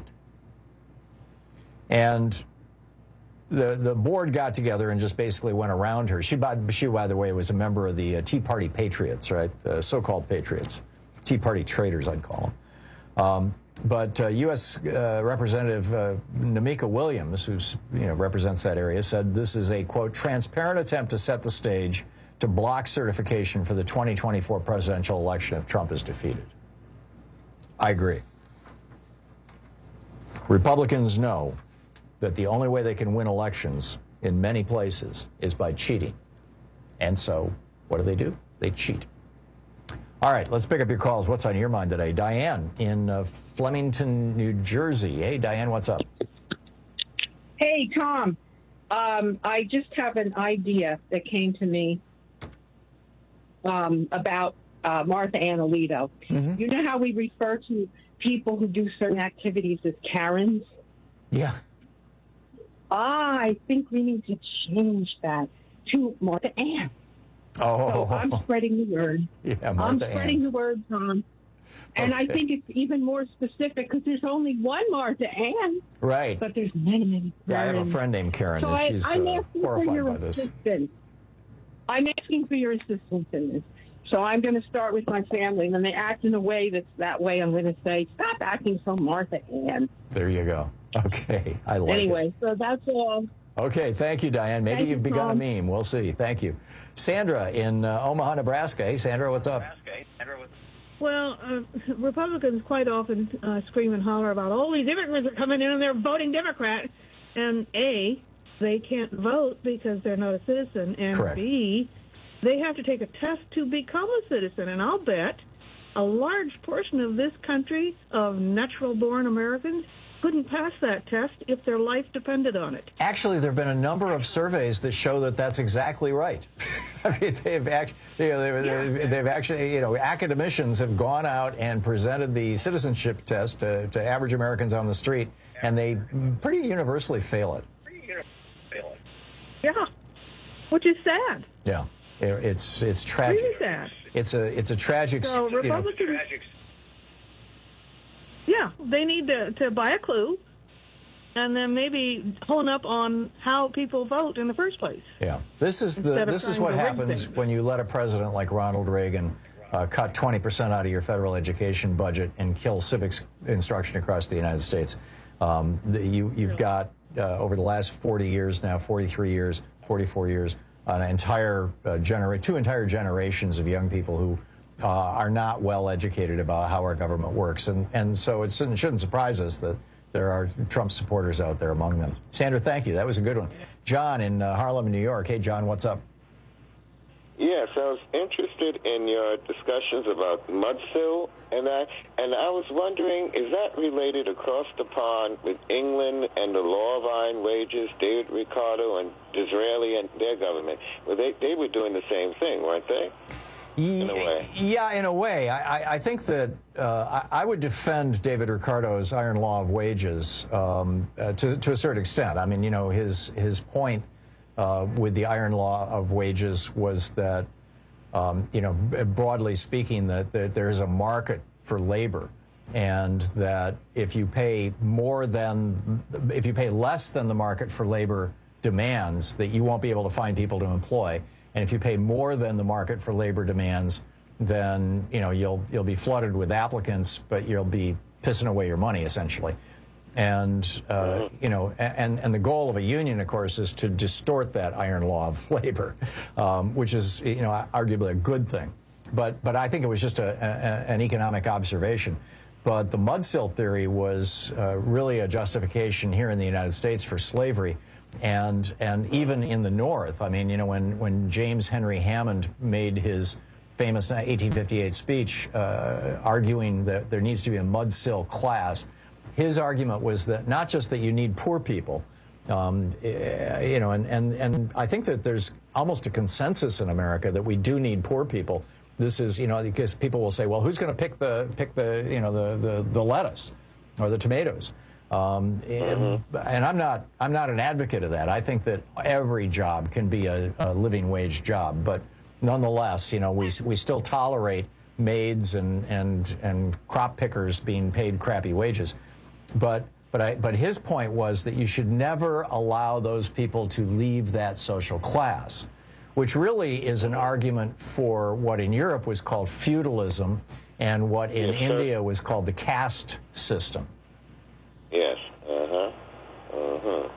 And the the board got together and just basically went around her. She, by, she, by the way, was a member of the uh, Tea Party Patriots, right? Uh, so-called Patriots. Tea Party traitors, I'd call them. Um, But uh, U S Uh, Representative uh, Namika Williams, who you know represents that area, said this is a, quote, transparent attempt to set the stage to block certification for the twenty twenty-four presidential election if Trump is defeated. I agree. Republicans know that the only way they can win elections in many places is by cheating. And so what do they do? They cheat. All right, let's pick up your calls. What's on your mind today? Diane in uh, Flemington, New Jersey. Hey, Diane, what's up? Hey, Tom. Um, I just have an idea that came to me um, about uh, Martha Ann Alito. Mm-hmm. You know how we refer to people who do certain activities as Karens? Yeah. I think we need to change that to Martha Ann. Oh, so I'm spreading the word. Yeah, I'm Martha spreading Ann's. the word, Tom. And Okay. I think it's even more specific because there's only one Martha Ann. Right. But there's many, many Yeah, I have a Karens. friend named Karen, So and I, she's I'm uh, asking for horrified your by this. assistance. I'm asking for your assistance in this. So I'm going to start with my family. When they act in a way that's that way, I'm going to say, stop acting so Martha Ann. There you go. Okay, I like it. Anyway, so that's all. Okay, thank you, Diane. Maybe Thank you've you, begun Tom. a meme. We'll see. Thank you. Sandra in uh, Omaha, Nebraska. Hey, Sandra, what's up? Well, uh, Republicans quite often uh, scream and holler about all these immigrants are coming in and they're voting Democrat. And A, they can't vote because they're not a citizen. And Correct. B, they have to take a test to become a citizen. And I'll bet a large portion of this country of natural-born Americans couldn't pass that test if their life depended on it. Actually, there have been a number of surveys that show that that's exactly right. I mean, they've, act, you know, they've, they've, they've actually, you know, academicians have gone out and presented the citizenship test to, to average Americans on the street, and they pretty universally fail it. Yeah, which is sad. Yeah, it, it's it's tragic. Really sad. It's a it's a tragic. So you know, Republicans, yeah, they need to, to buy a clue and then maybe hone up on how people vote in the first place. Yeah, this is the Instead of this is trying what to rig happens things. when you let a president like Ronald Reagan uh, cut twenty percent out of your federal education budget and kill civics instruction across the United States. Um, the, you you've got uh, over the last forty years now, forty-three years, forty-four years, an entire uh, genera- two entire generations of young people who uh, are not well educated about how our government works, and and so it's, it shouldn't surprise us that there are Trump supporters out there among them. Sandra, thank you. That was a good one. John in uh, Harlem, New York. Hey, John, what's up? Yes, I was interested in your discussions about mudsill and that, and I was wondering, is that related across the pond with England and the law of iron wages, David Ricardo and Disraeli and their government? Well, they, they were doing the same thing, weren't they? In a way. Yeah, in a way. I, I think that uh, I, I would defend David Ricardo's iron law of wages um, uh, to, to a certain extent. I mean, you know, his, his point Uh, with the iron law of wages was that, um, you know, broadly speaking, that, that there's a market for labor, and that if you pay more than, if you pay less than the market for labor demands, that you won't be able to find people to employ, and if you pay more than the market for labor demands, then you know you'll you'll be flooded with applicants, but you'll be pissing away your money essentially. And, uh, you know, and, and the goal of a union, of course, is to distort that iron law of labor, um, which is, you know, arguably a good thing. But, but I think it was just a, a, an economic observation. But the mudsill theory was uh, really a justification here in the United States for slavery. And, and even in the North, I mean, you know, when, when James Henry Hammond made his famous eighteen fifty-eight speech uh, arguing that there needs to be a mudsill class, his argument was that not just that you need poor people, um, you know, and, and, and I think that there's almost a consensus in America that we do need poor people. This is, you know, because people will say, well, who's going to pick the, pick the, you know, the, the, the lettuce or the tomatoes? Um, and, and I'm not, I'm not an advocate of that. I think that every job can be a, a living wage job, but nonetheless, you know, we, we still tolerate maids and, and, and crop pickers being paid crappy wages. But but I, but his point was that you should never allow those people to leave that social class, which really is an argument for what in Europe was called feudalism and what in yes, India was called the caste system. Yes. Uh-huh. Uh-huh.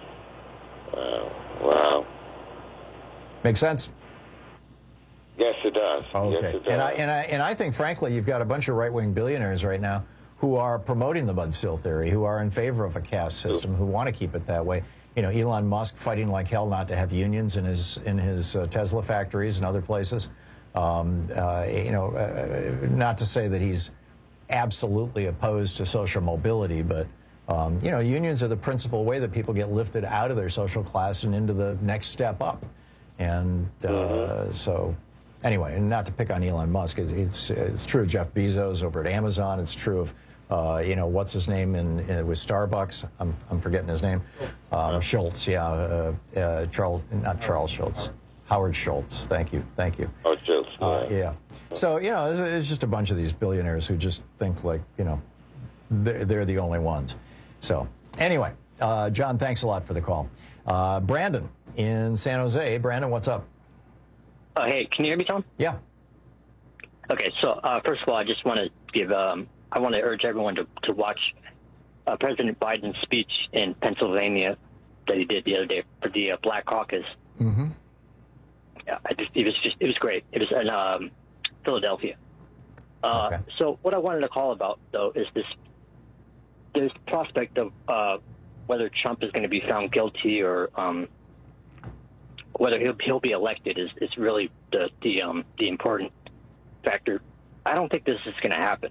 Wow. Wow. Make sense? Yes, it does. Okay. Yes, it does. And I, and I, and I think, frankly, you've got a bunch of right-wing billionaires right now who are promoting the mudsill theory, who are in favor of a caste system, who want to keep it that way. You know, Elon Musk fighting like hell not to have unions in his in his uh, Tesla factories and other places. Um, uh, you know, uh, not to say that he's absolutely opposed to social mobility, but um, you know, unions are the principal way that people get lifted out of their social class and into the next step up. And uh, mm-hmm. so. Anyway, and not to pick on Elon Musk, it's, it's, it's true of Jeff Bezos over at Amazon. It's true of, uh, you know, what's his name in, in with Starbucks? I'm, I'm forgetting his name. Um, Schultz, yeah, uh, uh, Charles, not Charles Schultz, Howard Schultz. Thank you, thank you. Oh, Schultz. Yeah. Uh, yeah. So you know, it's, it's just a bunch of these billionaires who just think like, you know, they're, they're the only ones. So anyway, uh, John, thanks a lot for the call. Uh, Brandon in San Jose. Brandon, what's up? Uh, hey, can you hear me, Tom? Yeah. Okay, so uh, first of all, I just want to give, um, I want to urge everyone to, to watch uh, President Biden's speech in Pennsylvania that he did the other day for the uh, Black Caucus. Mm-hmm. Yeah, I just, it was just, it was great. It was in um, Philadelphia. Uh, okay. So what I wanted to call about, though, is this, this prospect of uh, whether Trump is going to be found guilty or um, whether he'll, he'll be elected is, is really the the, um, the important factor. I don't think this is going to happen.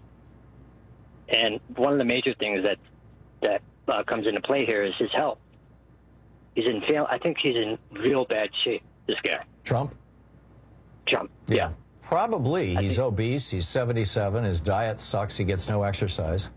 And one of the major things that that uh, comes into play here is his health. He's in fail. I think he's in real bad shape. This guy, Trump. Trump. Yeah, probably. I He's think, obese. He's seventy-seven. His diet sucks. He gets no exercise.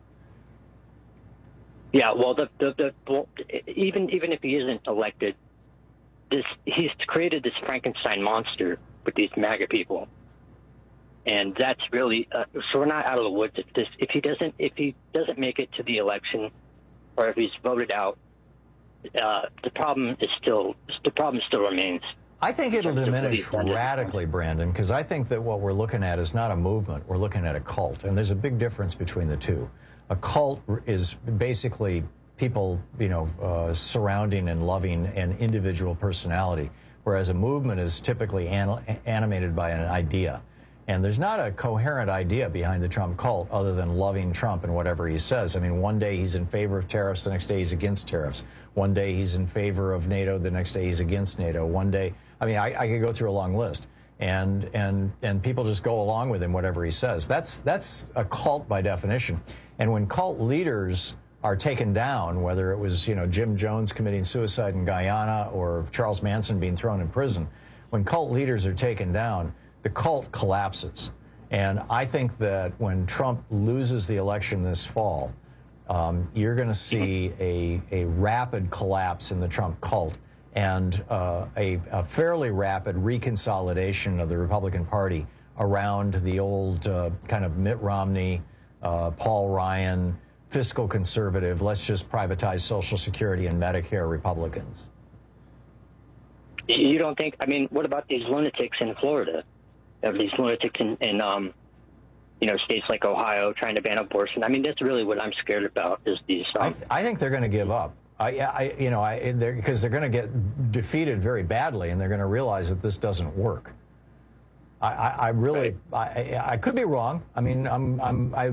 Yeah. Well, the the, the well, even even if he isn't elected, this he's created this Frankenstein monster with these MAGA people, and that's really uh, so we're not out of the woods. If this if he doesn't if he doesn't make it to the election, or if he's voted out, uh, the problem is still the problem still remains. I think it'll diminish radically, Brandon, because I think that what we're looking at is not a movement. We're looking at a cult, and there's a big difference between the two. A cult is basically people, you know, uh, surrounding and loving an individual personality, whereas a movement is typically an animated by an idea. And there's not a coherent idea behind the Trump cult other than loving Trump and whatever he says. I mean, one day he's in favor of tariffs, the next day he's against tariffs. One day he's in favor of NATO, the next day he's against NATO. One day, I mean, I, I could go through a long list. and and and people just go along with him, whatever he says. That's that's a cult by definition. And when cult leaders are taken down, whether it was, you know, Jim Jones committing suicide in Guyana or Charles Manson being thrown in prison, when cult leaders are taken down, the cult collapses. And I think that when Trump loses the election this fall, um, you're going to see a, a rapid collapse in the Trump cult and uh, a, a fairly rapid reconsolidation of the Republican Party around the old uh, kind of Mitt Romney, uh, Paul Ryan, fiscal conservative, let's just privatize Social Security and Medicare Republicans. You don't think, I mean, what about these lunatics in Florida? Of these lunatics in, in um, you know, states like Ohio trying to ban abortion. I mean, that's really what I'm scared about. Is these? Um, I, I think they're going to give up. I, I, you know, I, they're, because they're going to get defeated very badly, and they're going to realize that this doesn't work. I, I, I really, right. I, I could be wrong. I mean, I'm, I'm, I,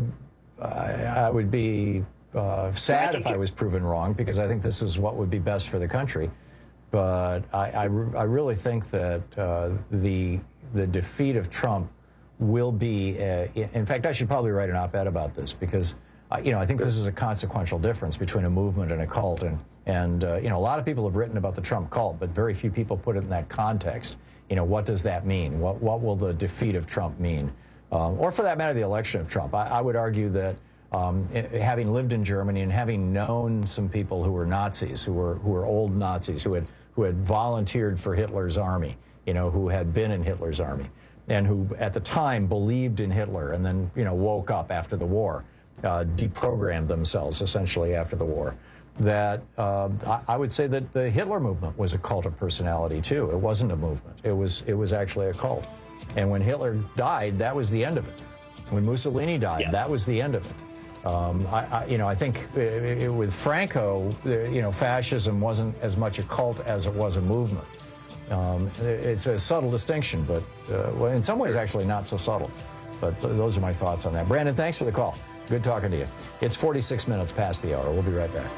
I would be uh, sad if I was proven wrong, because I think this is what would be best for the country. But I, I, I really think that uh, the the defeat of Trump will be, uh, in fact, I should probably write an op-ed about this, because, uh, you know, I think this is a consequential difference between a movement and a cult. And, and uh, you know, a lot of people have written about the Trump cult, but very few people put it in that context. You know, what does that mean? What, what will the defeat of Trump mean? Um, or for that matter, the election of Trump. I, I would argue that um, having lived in Germany and having known some people who were Nazis, who were, who were old Nazis, who had, who had volunteered for Hitler's army, you know, who had been in Hitler's army, and who at the time believed in Hitler and then, you know, woke up after the war, uh, deprogrammed themselves essentially after the war, that uh, I, I would say that the Hitler movement was a cult of personality too. It wasn't a movement. It was, it was actually a cult. And when Hitler died, that was the end of it. When Mussolini died, yeah. that was the end of it. Um, I, I, you know, I think it, it, with Franco, you know, fascism wasn't as much a cult as it was a movement. Um, it's a subtle distinction, but uh, well, in some ways actually not so subtle. But th those are my thoughts on that. Brandon, thanks for the call. Good talking to you. It's forty-six minutes past the hour. We'll be right back.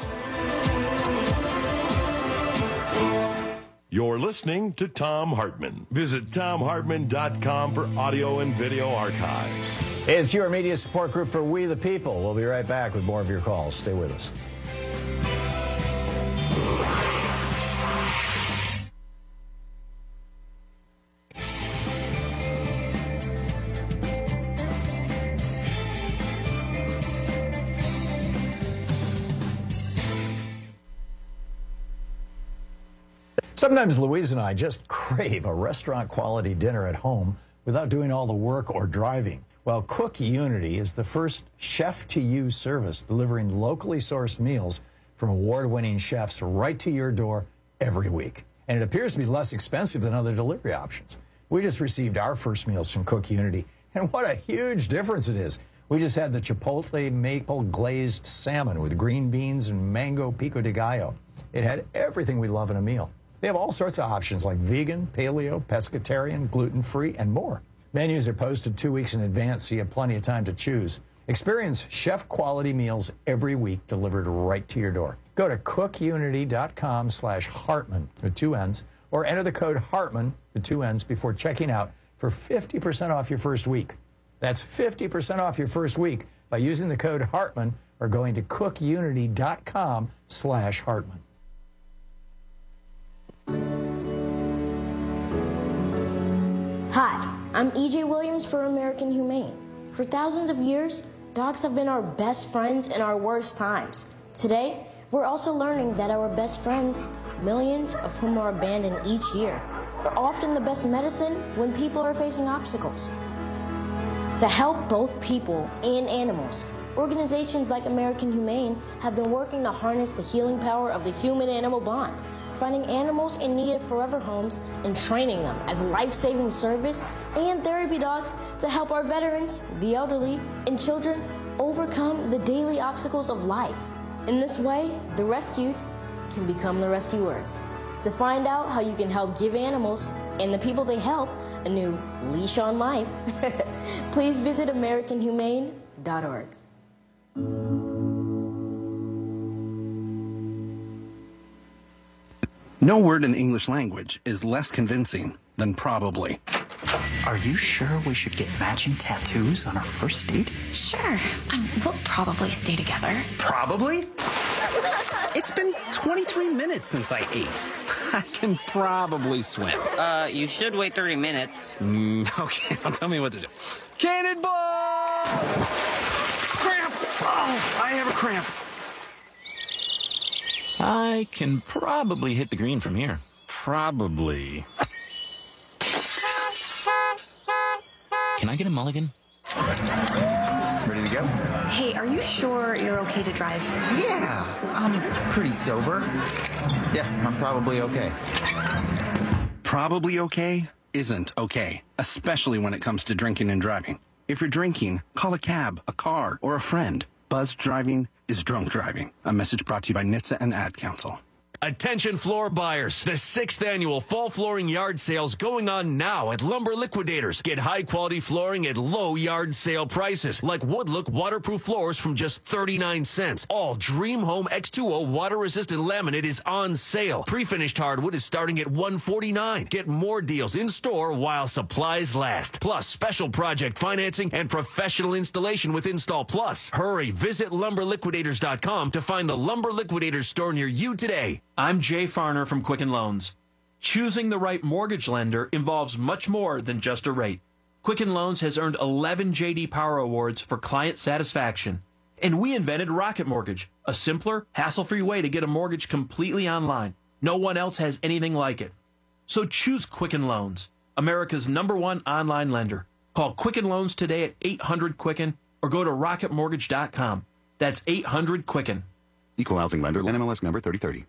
You're listening to Thom Hartmann. Visit Thom Hartmann dot com for audio and video archives. It's your media support group for We the People. We'll be right back with more of your calls. Stay with us. Sometimes Louise and I just crave a restaurant-quality dinner at home without doing all the work or driving. Well, Cook Unity is the first chef-to-you service delivering locally sourced meals from award-winning chefs right to your door every week. And it appears to be less expensive than other delivery options. We just received our first meals from Cook Unity, and what a huge difference it is. We just had the Chipotle maple glazed salmon with green beans and mango pico de gallo. It had everything we love in a meal. They have all sorts of options like vegan, paleo, pescatarian, gluten-free, and more. Menus are posted two weeks in advance, so you have plenty of time to choose. Experience chef-quality meals every week delivered right to your door. Go to cookunity.com slash Hartman with two N's, or enter the code Hartman with two N's before checking out for fifty percent off your first week. That's fifty percent off your first week by using the code Hartman or going to cookunity.com slash Hartman. Hi, I'm E J Williams for American Humane. For thousands of years, dogs have been our best friends in our worst times. Today, we're also learning that our best friends, millions of whom are abandoned each year, are often the best medicine when people are facing obstacles. To help both people and animals, organizations like American Humane have been working to harness the healing power of the human-animal bond, finding animals in need of forever homes and training them as life-saving service and therapy dogs to help our veterans, the elderly, and children overcome the daily obstacles of life. In this way, the rescued can become the rescuers. To find out how you can help give animals and the people they help a new leash on life, please visit American Humane dot org. No word in the English language is less convincing then probably. Are you sure we should get matching tattoos on our first date? Sure. Um, we'll probably stay together. Probably? It's been twenty-three minutes since I ate. I can probably swim. Uh, you should wait thirty minutes. Mm, okay, now tell me what to do. Cannonball! Cramp! Oh, I have a cramp. I can probably hit the green from here. Probably. Can I get a mulligan? Ready to go? Hey, are you sure you're okay to drive? Yeah, I'm pretty sober. Yeah, I'm probably okay. Probably okay isn't okay, especially when it comes to drinking and driving. If you're drinking, call a cab, a car, or a friend. Buzzed driving is drunk driving. A message brought to you by N H T S A and the Ad Council. Attention floor buyers. The sixth annual fall flooring yard sales going on now at Lumber Liquidators. Get high quality flooring at low yard sale prices like Woodlook waterproof floors from just thirty-nine cents. All Dream Home X two O water resistant laminate is on sale. Pre-finished hardwood is starting at one forty-nine. Get more deals in store while supplies last. Plus special project financing and professional installation with Install Plus. Hurry, visit lumber liquidators dot com to find the Lumber Liquidators store near you today. I'm Jay Farner from Quicken Loans. Choosing the right mortgage lender involves much more than just a rate. Quicken Loans has earned eleven J D Power Awards for client satisfaction. And we invented Rocket Mortgage, a simpler, hassle-free way to get a mortgage completely online. No one else has anything like it. So choose Quicken Loans, America's number one online lender. Call Quicken Loans today at eight hundred Quicken or go to rocket mortgage dot com. That's eight hundred Quicken. Equal housing lender, N M L S number thirty thirty.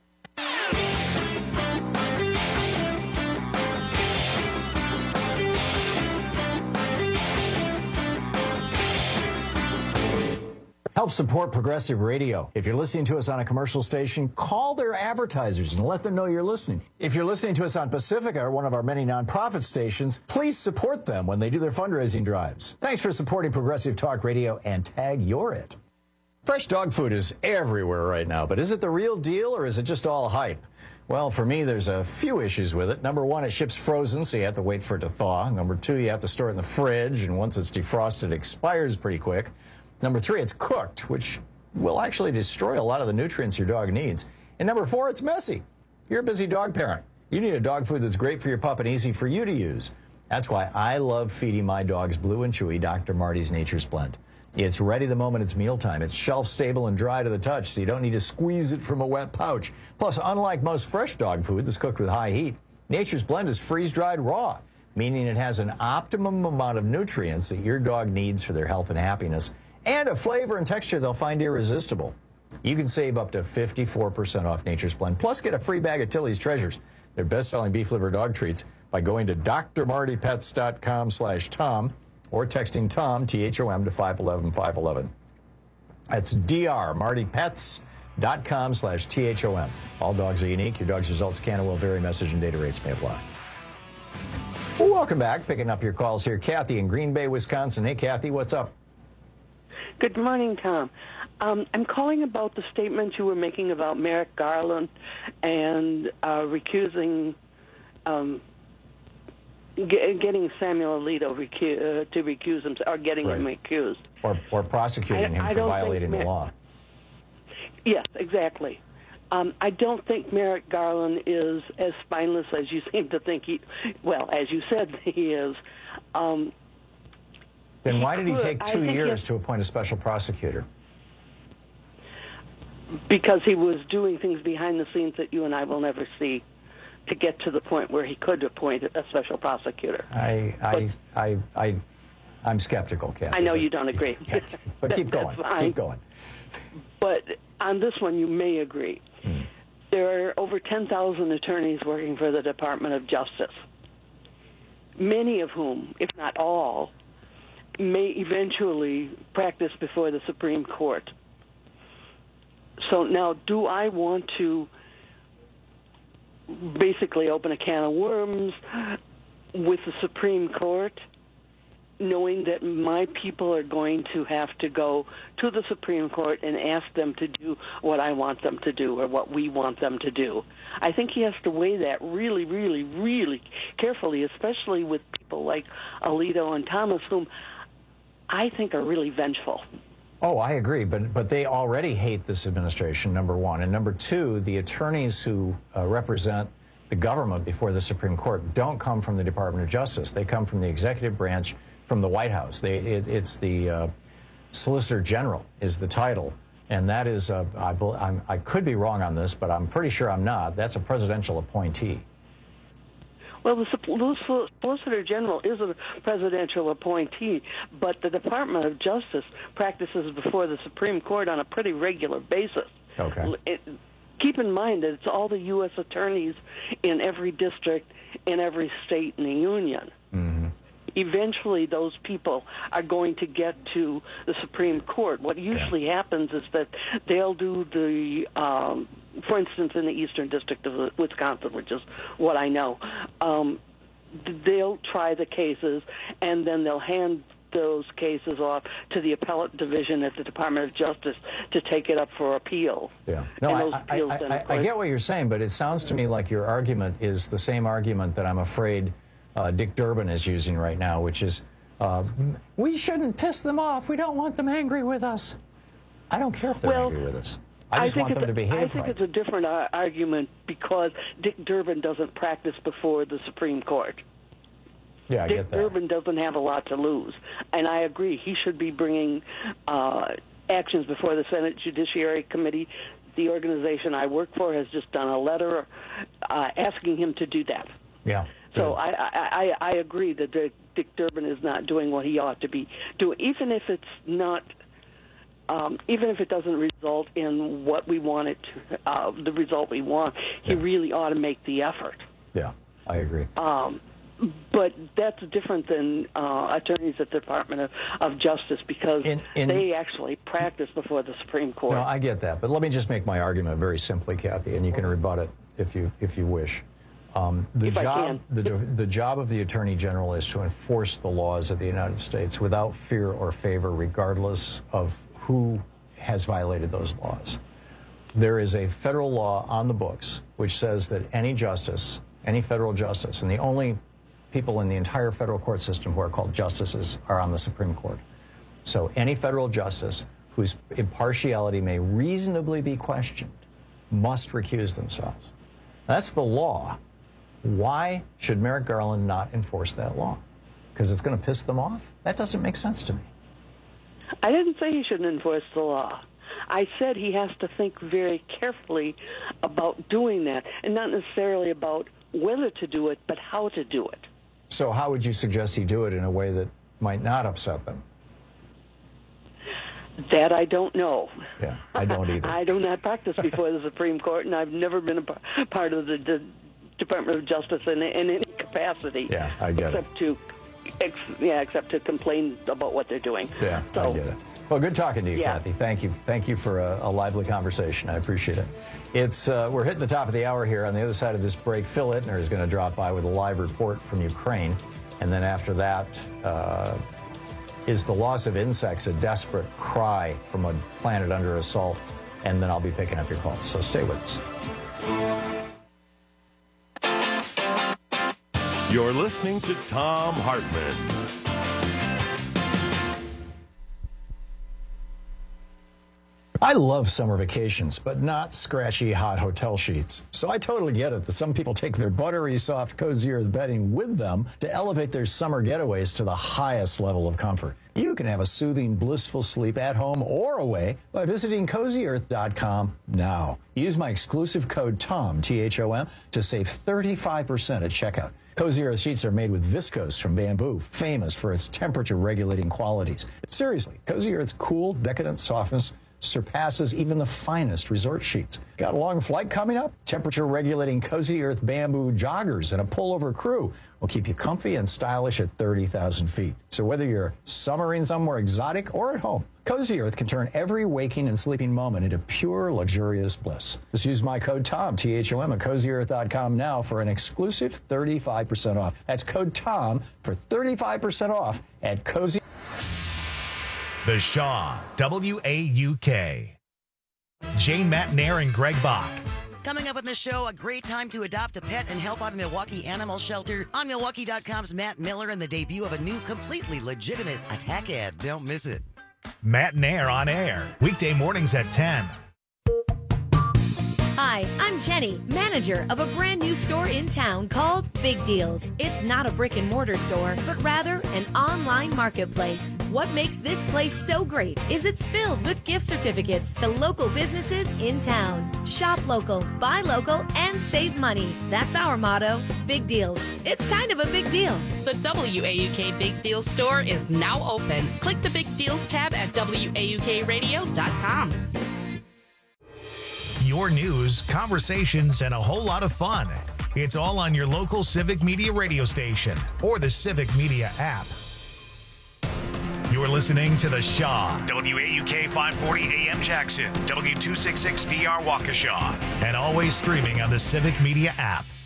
Help support Progressive Radio. If you're listening to us on a commercial station, call their advertisers and let them know you're listening. If you're listening to us on Pacifica, or one of our many nonprofit stations, please support them when they do their fundraising drives. Thanks for supporting Progressive Talk Radio and tag You're It. Fresh dog food is everywhere right now, but is it the real deal or is it just all hype? Well, for me, there's a few issues with it. Number one, it ships frozen, so you have to wait for it to thaw. Number two, you have to store it in the fridge, and once it's defrosted, it expires pretty quick. Number three, it's cooked, which will actually destroy a lot of the nutrients your dog needs. And number four, it's messy. You're a busy dog parent. You need a dog food that's great for your pup and easy for you to use. That's why I love feeding my dogs Blue and Chewy Doctor Marty's Nature's Blend. It's ready the moment it's mealtime. It's shelf-stable and dry to the touch, so you don't need to squeeze it from a wet pouch. Plus, unlike most fresh dog food that's cooked with high heat, Nature's Blend is freeze-dried raw, meaning it has an optimum amount of nutrients that your dog needs for their health and happiness, and a flavor and texture they'll find irresistible. You can save up to fifty-four percent off Nature's Blend, plus get a free bag of Tilly's Treasures, their best-selling beef liver dog treats, by going to D R marty pets dot com slash Tom or texting Tom, T H O M, to five one one, five one one. That's D R marty pets dot com slash T H O M. All dogs are unique. Your dog's results can and will vary. Message and data rates may apply. Well, welcome back. Picking up your calls here. Kathy in Green Bay, Wisconsin. Hey, Kathy, what's up? Good morning, Tom. Um, I'm calling about the statement you were making about Merrick Garland and uh, recusing, um, get, getting Samuel Alito recu- uh, to recuse himself, or getting right. him recused. Or, or prosecuting I, him I for violating Mer- the law. Yes, exactly. Um, I don't think Merrick Garland is as spineless as you seem to think he, well, as you said he is. Um, Then why did he take two years to appoint a special prosecutor? Because he was doing things behind the scenes that you and I will never see to get to the point where he could appoint a special prosecutor. I, I, I, I, I'm skeptical, Kathy. I know you don't agree. Yeah, but keep going. Keep going. But on this one, you may agree. Hmm. There are over ten thousand attorneys working for the Department of Justice, many of whom, if not all, may eventually practice before the Supreme Court. So now, do I want to basically open a can of worms with the Supreme Court knowing that my people are going to have to go to the Supreme Court and ask them to do what I want them to do or what we want them to do. I think he has to weigh that really, really, really carefully, especially with people like Alito and Thomas, whom I think are really vengeful. Oh, I agree, but but they already hate this administration, number one. And number two, the attorneys who uh, represent the government before the Supreme Court don't come from the Department of Justice. They come from the executive branch, from the White House. They, it, it's the uh, Solicitor General is the title, and that is, uh, I, I'm, I could be wrong on this, but I'm pretty sure I'm not. That's a presidential appointee. Well, the Solicitor General is a presidential appointee, but the Department of Justice practices before the Supreme Court on a pretty regular basis. Okay. It, keep in mind that it's all the U S attorneys in every district, in every state in the union. Mm-hmm. Eventually, those people are going to get to the Supreme Court. What usually yeah. happens is that they'll do the, um, for instance, in the Eastern District of Wisconsin, which is what I know, um, they'll try the cases, and then they'll hand those cases off to the appellate division at the Department of Justice to take it up for appeal. Yeah. No, and those I, appeals I, then, I, I get what you're saying, but it sounds to me like your argument is the same argument that I'm afraid uh, Dick Durbin is using right now, which is, uh, we shouldn't piss them off. We don't want them angry with us. I don't care if they're well, angry with us. I just I want them to behave I think right. it's a different uh, argument because Dick Durbin doesn't practice before the Supreme Court. Yeah, I Dick get that. Durbin doesn't have a lot to lose, and I agree. He should be bringing uh, actions before the Senate Judiciary Committee. The organization I work for has just done a letter uh, asking him to do that. Yeah. So I, I, I, I agree that Dick, Dick Durbin is not doing what he ought to be doing, even if it's not. Um, even if it doesn't result in what we want it to, uh, the result we want, he Yeah. really ought to make the effort. Yeah, I agree. Um, but that's different than uh, attorneys at the Department of, of Justice because In- in- they actually practice before the Supreme Court. No, I get that, but let me just make my argument very simply, Kathy, and you can rebut it if you if you wish. Um, the If I job can. the the job of the Attorney General is to enforce the laws of the United States without fear or favor, regardless of who has violated those laws. There is a federal law on the books which says that any justice, any federal justice, and the only people in the entire federal court system who are called justices are on the Supreme Court. So any federal justice whose impartiality may reasonably be questioned must recuse themselves. That's the law. Why should Merrick Garland not enforce that law? Because it's going to piss them off? That doesn't make sense to me. I didn't say he shouldn't enforce the law. I said he has to think very carefully about doing that, and not necessarily about whether to do it, but how to do it. So how would you suggest he do it in a way that might not upset them? That I don't know. Yeah, I don't either. I do not practice before the Supreme Court, and I've never been a par- part of the, the Department of Justice in, in any capacity. Yeah, I get except it. To, ex, yeah, except to complain about what they're doing. Yeah, so, I get it. Well, good talking to you, yeah. Kathy. Thank you. Thank you for a, a lively conversation. I appreciate it. It's uh, we're hitting the top of the hour here. On the other side of this break, Phil Ittner is going to drop by with a live report from Ukraine. And then after that, uh, is the loss of insects a desperate cry from a planet under assault? And then I'll be picking up your calls. So stay with us. You're listening to Thom Hartmann. I love summer vacations, but not scratchy hot hotel sheets. So I totally get it that some people take their buttery soft Cozy Earth bedding with them to elevate their summer getaways to the highest level of comfort. You can have a soothing, blissful sleep at home or away by visiting cozy earth dot com now. Use my exclusive code THOM, T H O M, to save thirty-five percent at checkout. Cozy Earth sheets are made with viscose from bamboo, famous for its temperature-regulating qualities. Seriously, Cozy Earth's cool, decadent softness surpasses even the finest resort sheets. Got a long flight coming up? Temperature-regulating Cozy Earth bamboo joggers and a pullover crew will keep you comfy and stylish at thirty thousand feet. So whether you're summering somewhere exotic or at home, Cozy Earth can turn every waking and sleeping moment into pure, luxurious bliss. Just use my code TOM, T H O M, at cozy earth dot com now for an exclusive thirty-five percent off. That's code TOM for thirty-five percent off at Cozy. The Shaw, W A U K. Jane Matnair and Greg Bach. Coming up on the show, a great time to adopt a pet and help out a Milwaukee animal shelter. On Milwaukee dot com's Matt Miller and the debut of a new, completely legitimate attack ad. Don't miss it. Matt Nair on air, weekday mornings at ten. Hi, I'm Jenny, manager of a brand new store in town called Big Deals. It's not a brick and mortar store, but rather an online marketplace. What makes this place so great is it's filled with gift certificates to local businesses in town. Shop local, buy local, and save money. That's our motto. Big Deals. It's kind of a big deal. The W A U K Big Deals store is now open. Click the Big Deals tab at W A U K radio dot com. Your news, conversations, and a whole lot of fun. It's all on your local Civic Media radio station or the Civic Media app. You're listening to The Shaw, W A U K five forty A M Jackson, W two sixty-six D R Waukesha, and always streaming on the Civic Media app.